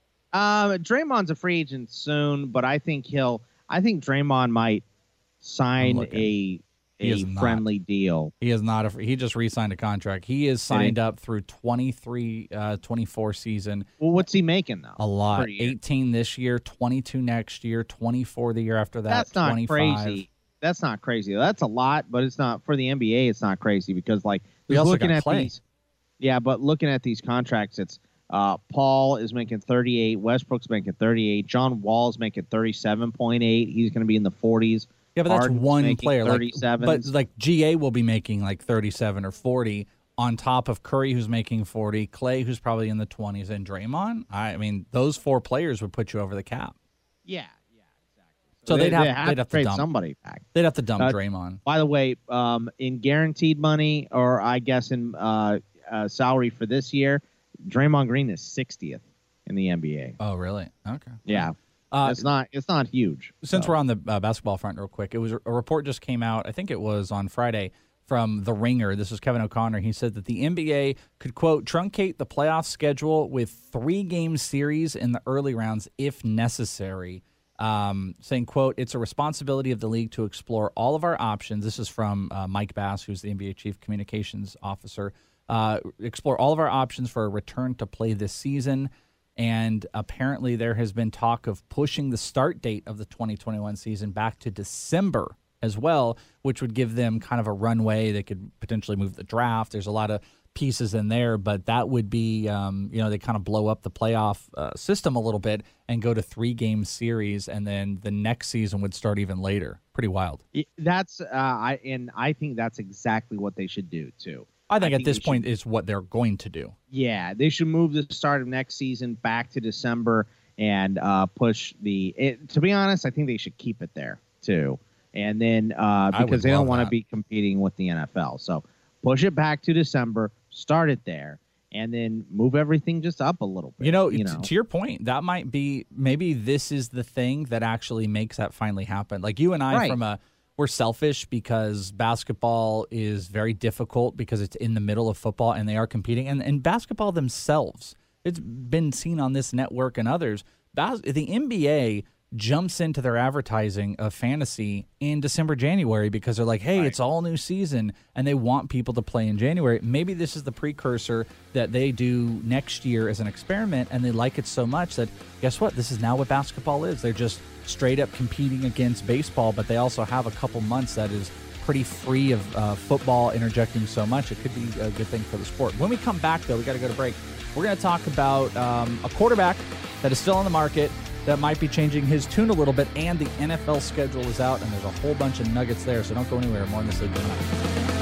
Um, Draymond's a free agent soon, but I think he'll. I think Draymond might sign a He a is not. friendly deal. He is not a free, he just re-signed a contract. He is signed up through twenty-three, uh, twenty-four season. Well, what's he making though? A lot. per year? eighteen this year, twenty-two next year, twenty-four the year after that. That's not twenty-five. crazy. That's not crazy. That's a lot, but it's not for the N B A. It's not crazy because like We just also looking got at Clay. these. Yeah, but looking at these contracts, it's uh, Paul is making thirty-eight. Westbrook's making thirty-eight. John Wall's making thirty-seven point eight. He's going to be in the forties. Yeah, but that's Harden's one making player. Like, thirty-seven. but like G A will be making like thirty-seven or forty on top of Curry, who's making forty, Clay, who's probably in the twenties, and Draymond. I mean, those four players would put you over the cap. Yeah, yeah, exactly. So they, they'd have, they have they'd to have to trade dump somebody back. They'd have to dump Uh, Draymond. By the way, um, in guaranteed money, or I guess in uh, uh, salary for this year, Draymond Green is sixtieth in the N B A. Oh, really? Okay. Yeah. Uh, it's not it's not huge. Since so. we're on the uh, basketball front real quick, it was a report just came out, I think it was on Friday, from The Ringer. This is Kevin O'Connor. He said that the N B A could, quote, truncate the playoff schedule with three-game series in the early rounds if necessary. Um, saying, quote, it's a responsibility of the league to explore all of our options. This is from uh, Mike Bass, who's the N B A Chief Communications Officer. Uh, explore all of our options for a return to play this season. And apparently there has been talk of pushing the start date of the twenty twenty-one season back to December as well, which would give them kind of a runway. They could potentially move the draft. There's a lot of pieces in there, but that would be, um, you know, they kind of blow up the playoff uh, system a little bit and go to three-game series, and then the next season would start even later. Pretty wild. That's uh, I and I think that's exactly what they should do too. I think I at think this point should, is what they're going to do. Yeah, they should move the start of next season back to December and uh, push the. It, to be honest, I think they should keep it there too, and then uh, because they don't want to be competing with the N F L, so push it back to December, start it there, and then move everything just up a little bit. You know, you t- know? to your point, that might be maybe this is the thing that actually makes that finally happen. Like you and I, Right. from a we're selfish because basketball is very difficult because it's in the middle of football and they are competing. And, and basketball themselves, it's been seen on this network and others. Bas- the N B A jumps into their advertising of fantasy in December, January because they're like, hey, right. It's all new season, and they want people to play in January. Maybe this is the precursor that they do next year as an experiment, and they like it so much that, guess what? This is now what basketball is. They're just straight up competing against baseball, but they also have a couple months that is pretty free of uh, football interjecting so much. It could be a good thing for the sport. When we come back, though, we got to go to break. We're going to talk about um, a quarterback that is still on the market that might be changing his tune a little bit, and the N F L schedule is out, and there's a whole bunch of nuggets there, so don't go anywhere. More on this league coming up.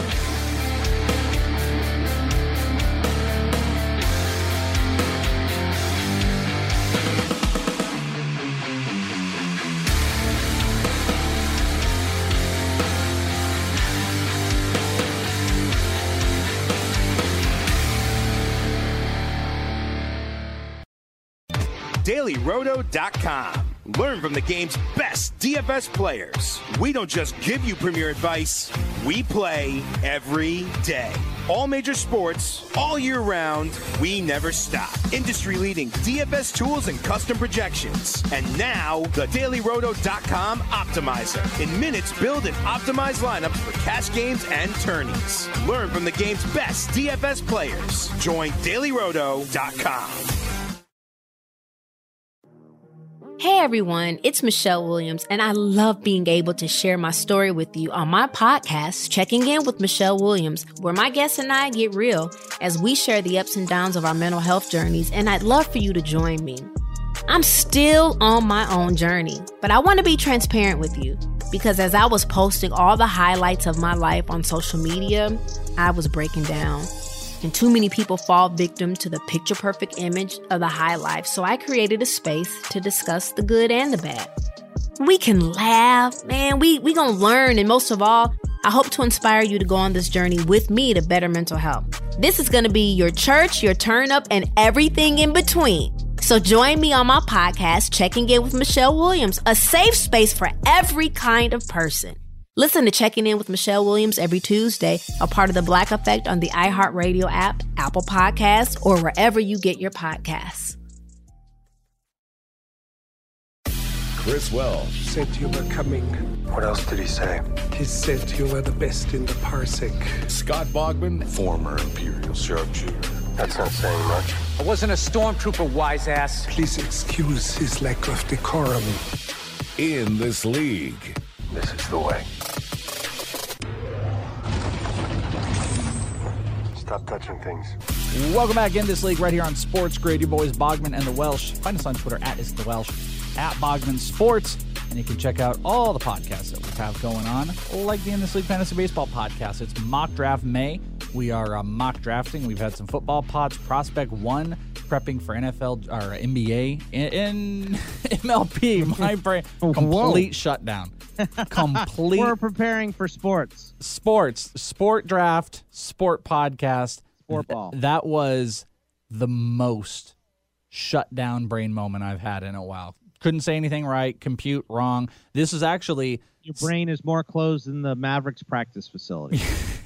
Daily Roto dot com. Learn from the game's best D F S players. We don't just give you premier advice, we play every day. All major sports, all year round, we never stop. Industry-leading D F S tools and custom projections. And now, the Daily Roto dot com Optimizer. In minutes, build and optimize lineups for cash games and tourneys. Learn from the game's best D F S players. Join Daily Roto dot com. Hey everyone, it's Michelle Williams, and I love being able to share my story with you on my podcast, Checking In with Michelle Williams, where my guests and I get real as we share the ups and downs of our mental health journeys, and I'd love for you to join me. I'm still on my own journey, but I want to be transparent with you because as I was posting all the highlights of my life on social media, I was breaking down. And too many people fall victim to the picture-perfect image of the high life, so I created a space to discuss the good and the bad. We can laugh, man, we we gonna learn, and most of all, I hope to inspire you to go on this journey with me to better mental health. This is gonna be your church, your turn-up, and everything in between. So join me on my podcast, Checking In with Michelle Williams, a safe space for every kind of person. Listen to Checking In with Michelle Williams every Tuesday, a part of the Black Effect on the iHeartRadio app, Apple Podcasts, or wherever you get your podcasts. Chris Welsh said you were coming. What else did he say? He said you were the best in the parsec. Scott Bogman, former Imperial sharpshooter. That's not saying much. I wasn't a stormtrooper, wise ass. Please excuse his lack of decorum. In this league. This is the way. Stop touching things. Welcome back in this league right here on Sports Grid. Your boys Bogman and the Welsh. Find us on Twitter at is the Welsh, at Bogman Sports, and you can check out all the podcasts that we have going on, like the In This League Fantasy Baseball podcast. It's Mock Draft May. We are uh, mock drafting. We've had some football pods. Prospect One, prepping for N F L or N B A. In, in M L P, my brain complete shutdown. Complete. We're preparing for sports. Sports, sport draft, sport podcast. Sport ball. Th- that was the most shut down brain moment I've had in a while. Couldn't say anything right, compute wrong. This is actually... Your brain is more closed than the Mavericks practice facility.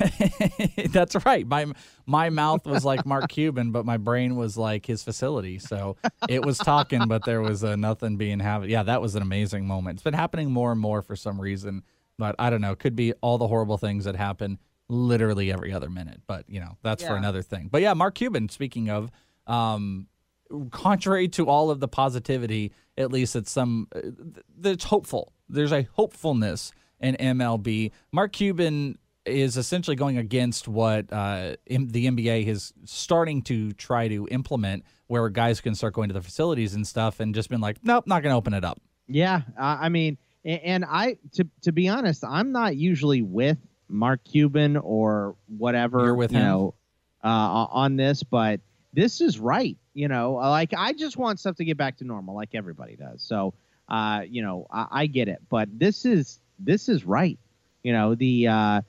That's right. My my mouth was like Mark Cuban, but my brain was like his facility. So it was talking, but there was uh, nothing being happened. Yeah, that was an amazing moment. It's been happening more and more for some reason, but I don't know. Could be all the horrible things that happen literally every other minute. But, you know, that's yeah. for another thing. But, yeah, Mark Cuban, speaking of, um, contrary to all of the positivity, at least it's some uh, – it's hopeful. There's a hopefulness in M L B. Mark Cuban is essentially going against what uh, M- the N B A is starting to try to implement, where guys can start going to the facilities and stuff, and just been like, nope, not going to open it up. Yeah, uh, I mean, and, and I to to be honest, I'm not usually with Mark Cuban or whatever. You're with you him? know, uh, on this, but this is right. You know, like I just want stuff to get back to normal, like everybody does. So. Uh, you know, I, I get it, but this is this is right. You know, the uh,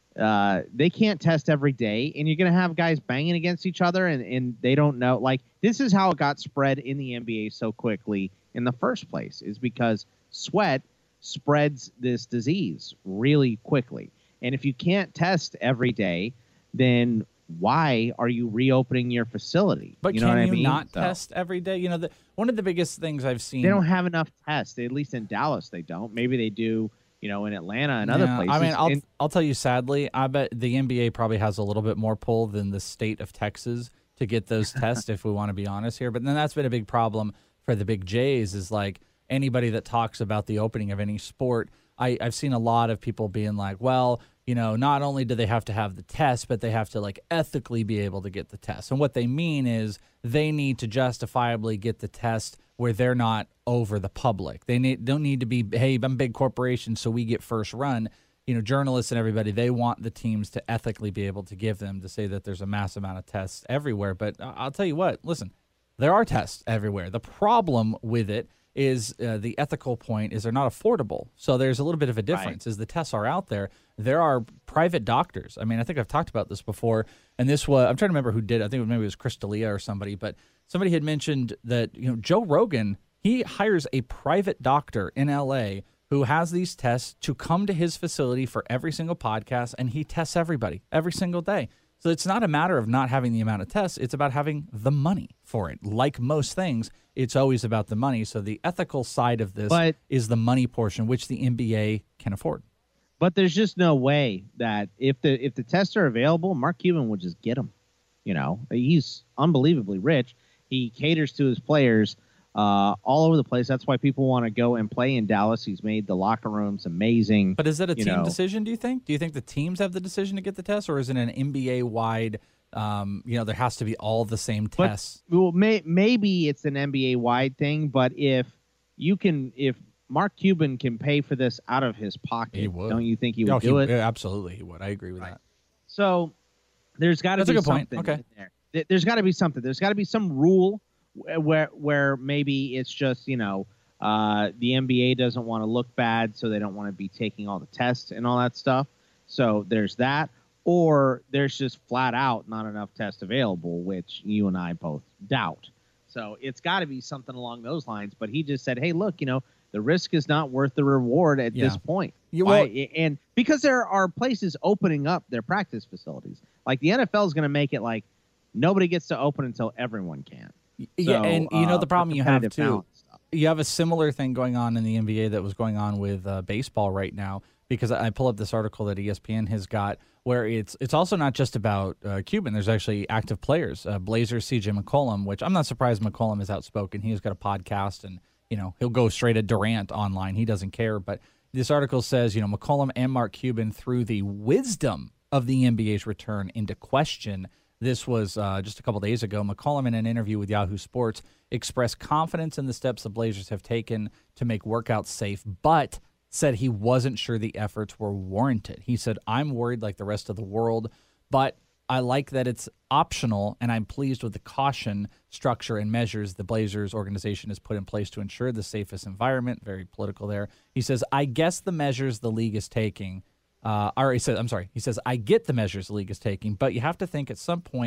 uh, they can't test every day, and you're going to have guys banging against each other, and, and they don't know. Like, this is how it got spread in the N B A so quickly in the first place, is because sweat spreads this disease really quickly. And if you can't test every day, then why are you reopening your facility? But you know can what you I mean? not so, test every day? You know, the, one of the biggest things I've seen. They don't have enough tests. At least in Dallas, they don't. Maybe they do, you know, in Atlanta and yeah, other places. I mean, I'll, and, I'll tell you, sadly, I bet the N B A probably has a little bit more pull than the state of Texas to get those tests, if we want to be honest here. But then that's been a big problem for the big Jays, is like anybody that talks about the opening of any sport, I, I've seen a lot of people being like, well, you know, not only do they have to have the test, but they have to, like, ethically be able to get the test. And what they mean is they need to justifiably get the test where they're not over the public. They need, don't need to be, hey, I'm a big corporation, so we get first run. You know, journalists and everybody, they want the teams to ethically be able to give them, to say that there's a mass amount of tests everywhere. But I'll tell you what, listen, there are tests everywhere. The problem with it is uh, the ethical point is they're not affordable. So there's a little bit of a difference. Right. As the tests are out there, there are private doctors. I mean, I think I've talked about this before, and this was, I'm trying to remember who did. I think maybe it was Chris D'Elia or somebody, but somebody had mentioned that, you know, Joe Rogan, he hires a private doctor in L A who has these tests to come to his facility for every single podcast, and he tests everybody every single day. So it's not a matter of not having the amount of tests. It's about having the money for it. Like most things, it's always about the money. So the ethical side of this but, is the money portion, which the N B A can afford. But there's just no way that if the if the tests are available, Mark Cuban would just get them. You know, he's unbelievably rich. He caters to his players uh, all over the place. That's why people want to go and play in Dallas. He's made the locker rooms amazing. But is that a team know. decision, do you think? Do you think the teams have the decision to get the test, or is it an N B A-wide, um, you know, there has to be all the same tests? But, well, may, maybe it's an N B A-wide thing, but if you can, if Mark Cuban can pay for this out of his pocket, he would. Don't you think he would no, do he, it? Yeah, absolutely, he would. I agree with right. that. So there's got to be a good something point. Okay. in there. There's got to be something. There's got to be some rule where where maybe it's just, you know, uh, the N B A doesn't want to look bad, so they don't want to be taking all the tests and all that stuff. So there's that. Or there's just flat out not enough tests available, which you and I both doubt. So it's got to be something along those lines. But he just said, hey, look, you know, the risk is not worth the reward at yeah. this point. You Why, will, and because there are places opening up their practice facilities. Like the N F L is going to make it like nobody gets to open until everyone can. Yeah, so, and you know uh, the problem you have too. Stuff. You have a similar thing going on in the N B A that was going on with uh, baseball right now, because I pull up this article that E S P N has got where it's it's also not just about uh, Cuban. There's actually active players. Uh, Blazers C J McCollum, which I'm not surprised McCollum is outspoken. He's got a podcast, and you know he'll go straight at Durant online. He doesn't care. But this article says, you know, McCollum and Mark Cuban threw the wisdom of the N B A's return into question. This was uh, just a couple days ago. McCollum, in an interview with Yahoo Sports, expressed confidence in the steps the Blazers have taken to make workouts safe, but said he wasn't sure the efforts were warranted. He said, I'm worried like the rest of the world, but I like that it's optional, and I'm pleased with the caution, structure, and measures the Blazers organization has put in place to ensure the safest environment. Very political there. He says, I guess the measures the league is taking Uh, or he says, I'm sorry. He says, I get the measures the league is taking, but you have to think at some point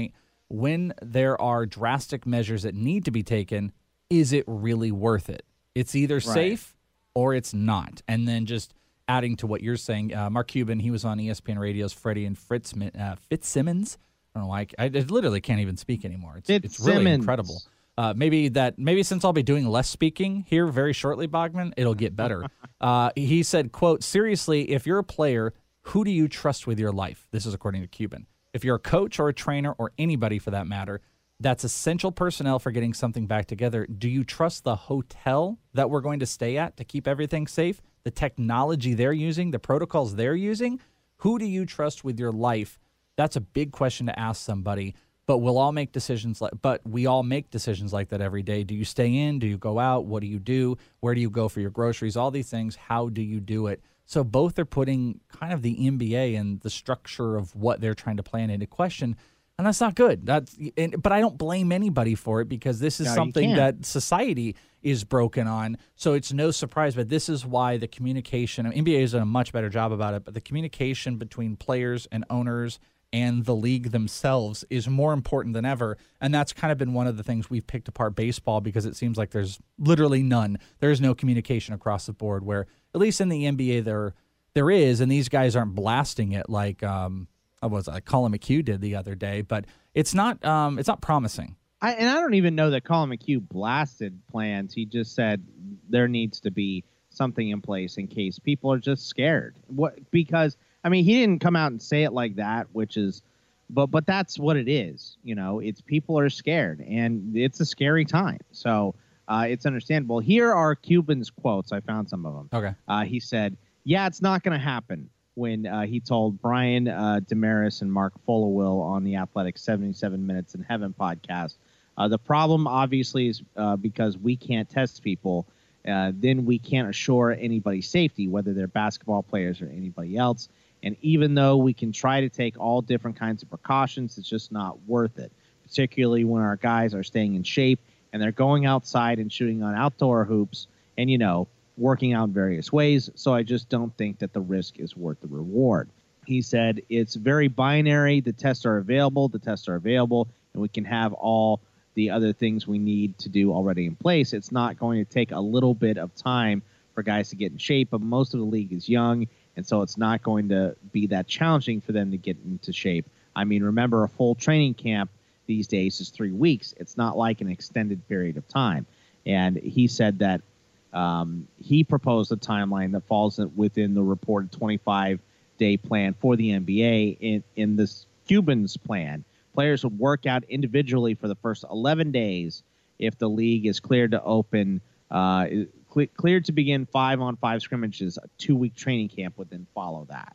when there are drastic measures that need to be taken, is it really worth it? It's either Right. safe or it's not. And then just adding to what you're saying, uh, Mark Cuban, he was on E S P N Radio's Freddie and Fritz uh, Fitzsimmons. I don't know why I, I literally can't even speak anymore. It's, it's really Fitzsimmons. incredible. Uh, maybe that maybe since I'll be doing less speaking here very shortly, Bogman, it'll get better. uh, he said, quote, seriously, if you're a player, who do you trust with your life? This is according to Cuban. If you're a coach or a trainer or anybody for that matter, that's essential personnel for getting something back together. Do you trust the hotel that we're going to stay at to keep everything safe? The technology they're using, the protocols they're using? Who do you trust with your life? That's a big question to ask somebody. But we'll all make decisions like but we all make decisions like that every day. Do you stay in? Do you go out? What do you do? Where do you go for your groceries? All these things. How do you do it? So both are putting kind of the N B A and the structure of what they're trying to plan into question. And that's not good. That's, and, but I don't blame anybody for it because this is No, you something can't. that society is broken on. So it's no surprise, but this is why the communication, N B A has done a much better job about it, but the communication between players and owners and the league themselves is more important than ever. And that's kind of been one of the things we've picked apart baseball because it seems like there's literally none. There is no communication across the board where, at least in the N B A, there there is, and these guys aren't blasting it like um, I was like Colin McHugh did the other day, but it's not um, it's not promising. I, and I don't even know that Colin McHugh blasted plans. He just said there needs to be something in place in case people are just scared. What because I mean he didn't come out and say it like that, which is, but but that's what it is. You know, it's people are scared, and it's a scary time. So uh, it's understandable. Here are Cuban's quotes. I found some of them. Okay. Uh, he said, "Yeah, it's not going to happen." When uh, he told Brian uh, Damaris and Mark Followill on the Athletic seventy-seven Minutes in Heaven podcast, uh, the problem obviously is uh, because we can't test people, uh, then we can't assure anybody's safety, whether they're basketball players or anybody else. And even though we can try to take all different kinds of precautions, it's just not worth it, particularly when our guys are staying in shape and they're going outside and shooting on outdoor hoops and, you know, working out in various ways. So I just don't think that the risk is worth the reward. He said it's very binary. The tests are available. The tests are available, and we can have all the other things we need to do already in place. It's not going to take a little bit of time for guys to get in shape, but most of the league is young, and so it's not going to be that challenging for them to get into shape. I mean, remember, a full training camp these days is three weeks. It's not like an extended period of time. And he said that Um, he proposed a timeline that falls within the reported twenty-five day plan for the N B A. In, in this Cuban's plan, players would work out individually for the first eleven days. If the league is cleared to open, uh, cl- cleared to begin five on five scrimmages, a two week training camp would then follow that.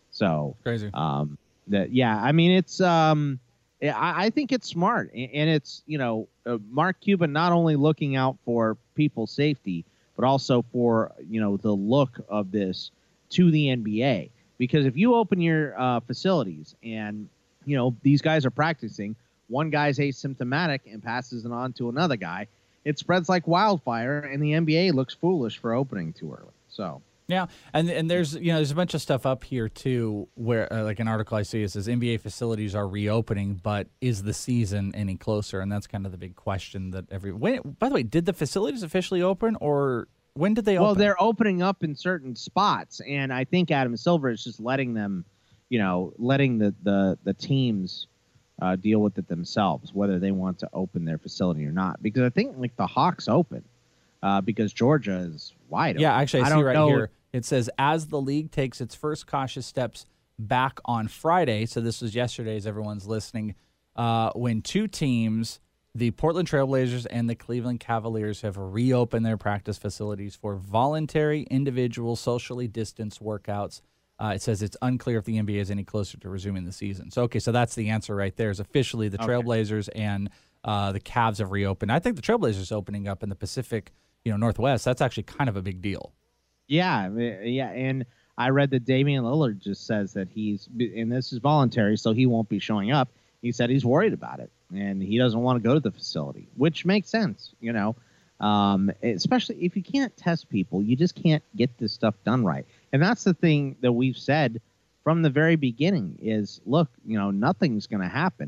So crazy. Um, that yeah, I mean it's um, I, I think it's smart, and, and it's you know uh, Mark Cuban not only looking out for people's safety, but also for, you know, the look of this to the N B A. Because if you open your uh, facilities and, you know, these guys are practicing, one guy's asymptomatic and passes it on to another guy, it spreads like wildfire, and the N B A looks foolish for opening too early. So yeah, and and there's you know there's a bunch of stuff up here too where uh, like an article I see it says N B A facilities are reopening, but is the season any closer? And that's kind of the big question that every. When, by the way, did the facilities officially open, or when did they open? Well, they're opening up in certain spots, and I think Adam Silver is just letting them, you know, letting the the the teams uh, deal with it themselves, whether they want to open their facility or not. Because I think like the Hawks open. Uh, because Georgia is wide open. Yeah, actually, I, I see don't right know. here. It says, as the league takes its first cautious steps back on Friday, so this was yesterday as everyone's listening, uh, when two teams, the Portland Trailblazers and the Cleveland Cavaliers, have reopened their practice facilities for voluntary, individual, socially distanced workouts. Uh, it says it's unclear if the N B A is any closer to resuming the season. So, okay, so that's the answer right there, is officially the Okay. Trailblazers and uh, the Cavs have reopened. I think the Trailblazers opening up in the Pacific you know, Northwest, that's actually kind of a big deal. Yeah, yeah, and I read that Damian Lillard just says that he's, and this is voluntary, so he won't be showing up. He said he's worried about it, and he doesn't want to go to the facility, which makes sense, you know, um, especially if you can't test people, you just can't get this stuff done right. And that's the thing that we've said from the very beginning is, look, you know, nothing's going to happen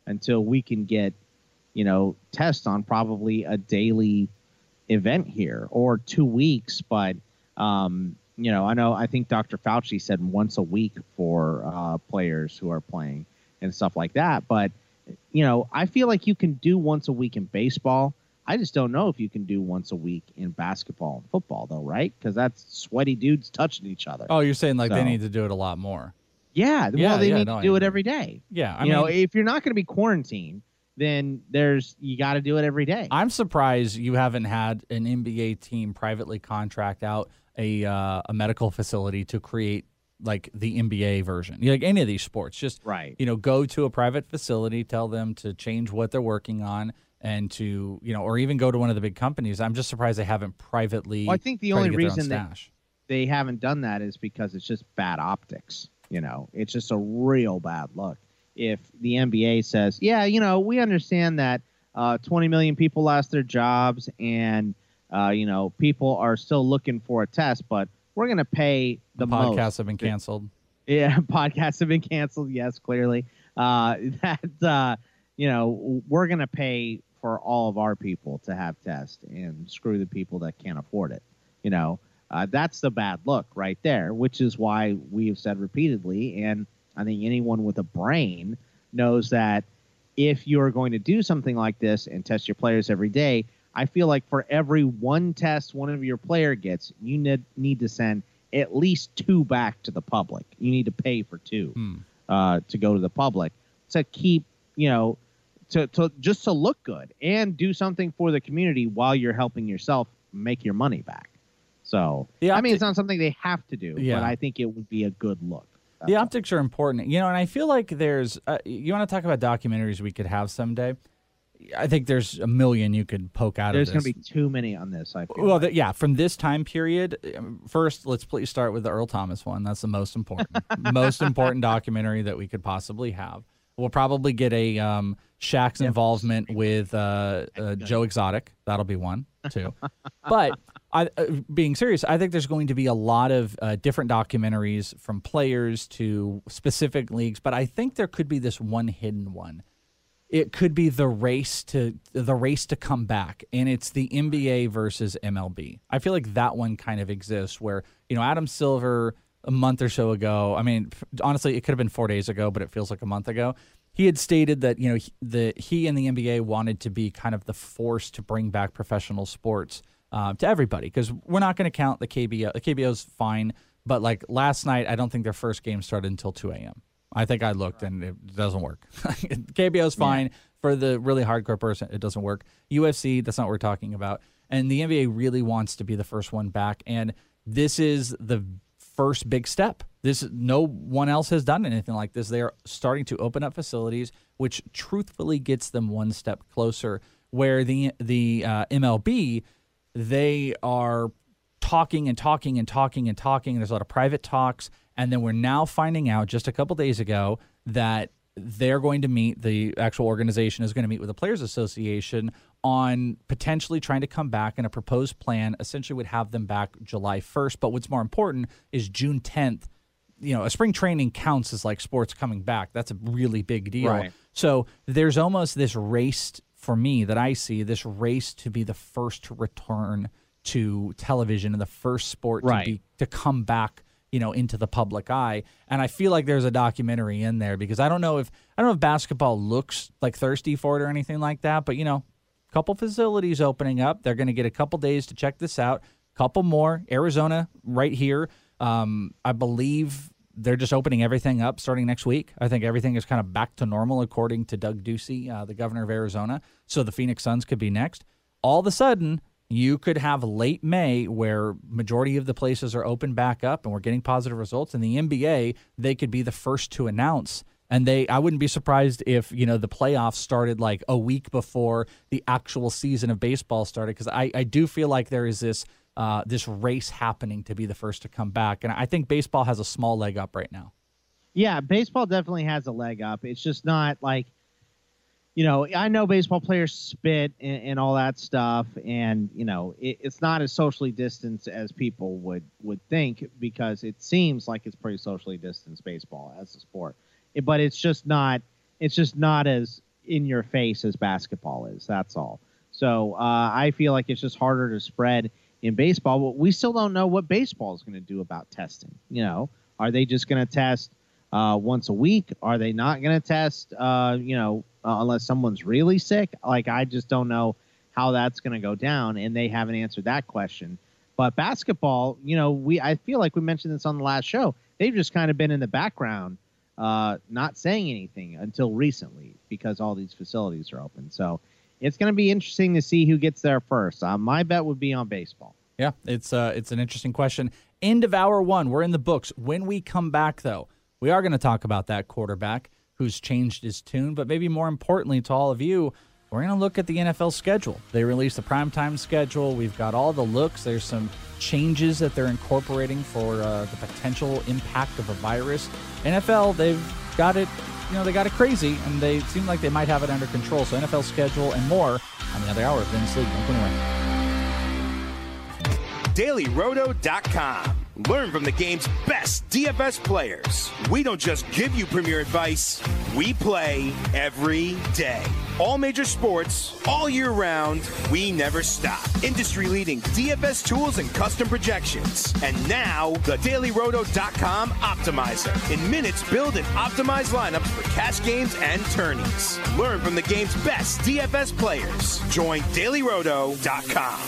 until we can get, you know, tests on probably a daily event here or two weeks. But, um, you know, I know, I think Doctor Fauci said once a week for uh, players who are playing and stuff like that. But, you know, I feel like you can do once a week in baseball. I just don't know if you can do once a week in basketball and football, though, right? Because that's sweaty dudes touching each other. Oh, you're saying like So- they need to do it a lot more. Yeah, Yeah, well, they yeah, need no, to do I it agree. every day. Yeah, I you know, mean- if you're not going to be quarantined, then there's you got to do it every day. I'm surprised you haven't had an N B A team privately contract out a uh, a medical facility to create like the N B A version, like any of these sports. Just right. you know, go to a private facility, tell them to change what they're working on, and to you know, or even go to one of the big companies. I'm just surprised they haven't privately. Well, I think the tried to only get their own reason that stash. they haven't done that is because it's just bad optics. You know, it's just a real bad look. If the N B A says, yeah, you know, we understand that uh, twenty million people lost their jobs and, uh, you know, people are still looking for a test, but we're going to pay the, The podcasts most. have been canceled. Yeah, podcasts have been canceled. Yes, clearly. Uh, that, uh, you know, we're going to pay for all of our people to have tests and screw the people that can't afford it. You know, uh, that's the bad look right there, which is why we've said repeatedly, and I think anyone with a brain knows that if you're going to do something like this and test your players every day, I feel like for every one test one of your player gets, you need, need to send at least two back to the public. You need to pay for two Hmm. uh, to go to the public to keep, you know, to, to just to look good and do something for the community while you're helping yourself make your money back. So, The I mean, opti- it's not something they have to do, Yeah. but I think it would be a good look. The optics are important, you know, and I feel like there's. Uh, you want to talk about documentaries we could have someday? I think there's a million you could poke out There's of going this. to be too many on this, I feel. Well, like. th- yeah, from this time period, um, first, let's please start with the Earl Thomas one. That's the most important, most important documentary that we could possibly have. We'll probably get a um, Shaq's involvement with uh, uh, Joe Exotic. That'll be one, too. But I, uh, being serious, I think there's going to be a lot of uh, different documentaries from players to specific leagues. But I think there could be this one hidden one. It could be the race to the race to come back, and it's the N B A versus M L B. I feel like that one kind of exists where, you know, Adam Silver a month or so ago, I mean, honestly, it could have been four days ago, but it feels like a month ago, he had stated that, you know, he, the, he and the N B A wanted to be kind of the force to bring back professional sports uh, to everybody, because we're not going to count the K B O. The K B O's fine, but like last night, I don't think their first game started until two a.m. I think I looked and it doesn't work. K B O's fine. Yeah. For the really hardcore person, it doesn't work. U F C, that's not what we're talking about. And the N B A really wants to be the first one back. And this is the first big step. This no one else has done anything like this. They are starting to open up facilities, which truthfully gets them one step closer. Where the the uh, M L B, they are talking and talking and talking and talking. There's a lot of private talks. And then we're now finding out just a couple days ago that they're going to meet, the actual organization is going to meet with the Players Association on potentially trying to come back, and a proposed plan essentially would have them back July first. But what's more important is June tenth. You know, a spring training counts as like sports coming back. That's a really big deal. Right. So there's almost this race for me that I see, this race to be the first to return to television and the first sport Right. to be to come back, you know, into the public eye. And I feel like there's a documentary in there, because I don't know if I don't know if basketball looks like thirsty for it or anything like that, but you know, a couple facilities opening up. They're going to get a couple days to check this out. Couple more. Arizona right here. Um, I believe they're just opening everything up starting next week. I think everything is kind of back to normal according to Doug Ducey, uh, the governor of Arizona. So the Phoenix Suns could be next. All of a sudden, you could have late May where majority of the places are open back up and we're getting positive results. And the N B A, they could be the first to announce. And they, I wouldn't be surprised if, you know, the playoffs started like a week before the actual season of baseball started, because I, I do feel like there is this uh, this race happening to be the first to come back. And I think baseball has a small leg up right now. Yeah, baseball definitely has a leg up. It's just not like, you know, I know baseball players spit and, and all that stuff, and you know, it, it's not as socially distanced as people would would think, because it seems like it's pretty socially distanced, baseball as a sport. It, but it's just not. It's just not as in your face as basketball is. That's all. So uh, I feel like it's just harder to spread in baseball. But we still don't know what baseball is going to do about testing. You know, are they just going to test uh, once a week? Are they not going to test, uh, you know, uh, unless someone's really sick? Like, I just don't know how that's going to go down, and they haven't answered that question. But basketball, you know, we I feel like we mentioned this on the last show. They've just kind of been in the background, uh, not saying anything until recently because all these facilities are open. So it's going to be interesting to see who gets there first. Uh, my bet would be on baseball. Yeah, it's uh, it's an interesting question. End of hour one. We're in the books. When we come back, though, we are going to talk about that quarterback who's changed his tune. But maybe more importantly to all of you, we're going to look at the N F L schedule. They released the primetime schedule. We've got all the looks. There's some changes that they're incorporating for uh, the potential impact of a virus. N F L, they've got it, you know, they got it crazy, and they seem like they might have it under control. So N F L schedule and more on the other hour of Vince League. Don't go anywhere. Daily Roto dot com. Learn from the game's best D F S players. We don't just give you premier advice, we play every day. All major sports, all year round, we never stop. Industry-leading D F S tools and custom projections. And now, the Daily Roto dot com Optimizer. In minutes, build and optimize lineups for cash games and tourneys. Learn from the game's best D F S players. Join Daily Roto dot com.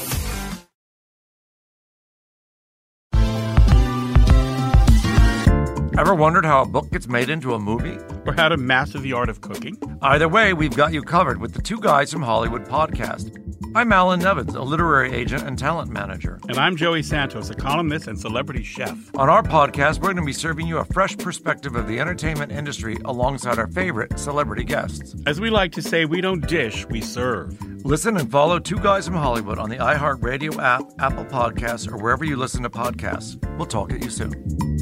Ever wondered how a book gets made into a movie? Or how to master the art of cooking? Either way, we've got you covered with the Two Guys from Hollywood podcast. I'm Alan Nevins, a literary agent and talent manager. And I'm Joey Santos, a columnist and celebrity chef. On our podcast, we're going to be serving you a fresh perspective of the entertainment industry alongside our favorite celebrity guests. As we like to say, we don't dish, we serve. Listen and follow Two Guys from Hollywood on the iHeartRadio app, Apple Podcasts, or wherever you listen to podcasts. We'll talk at you soon.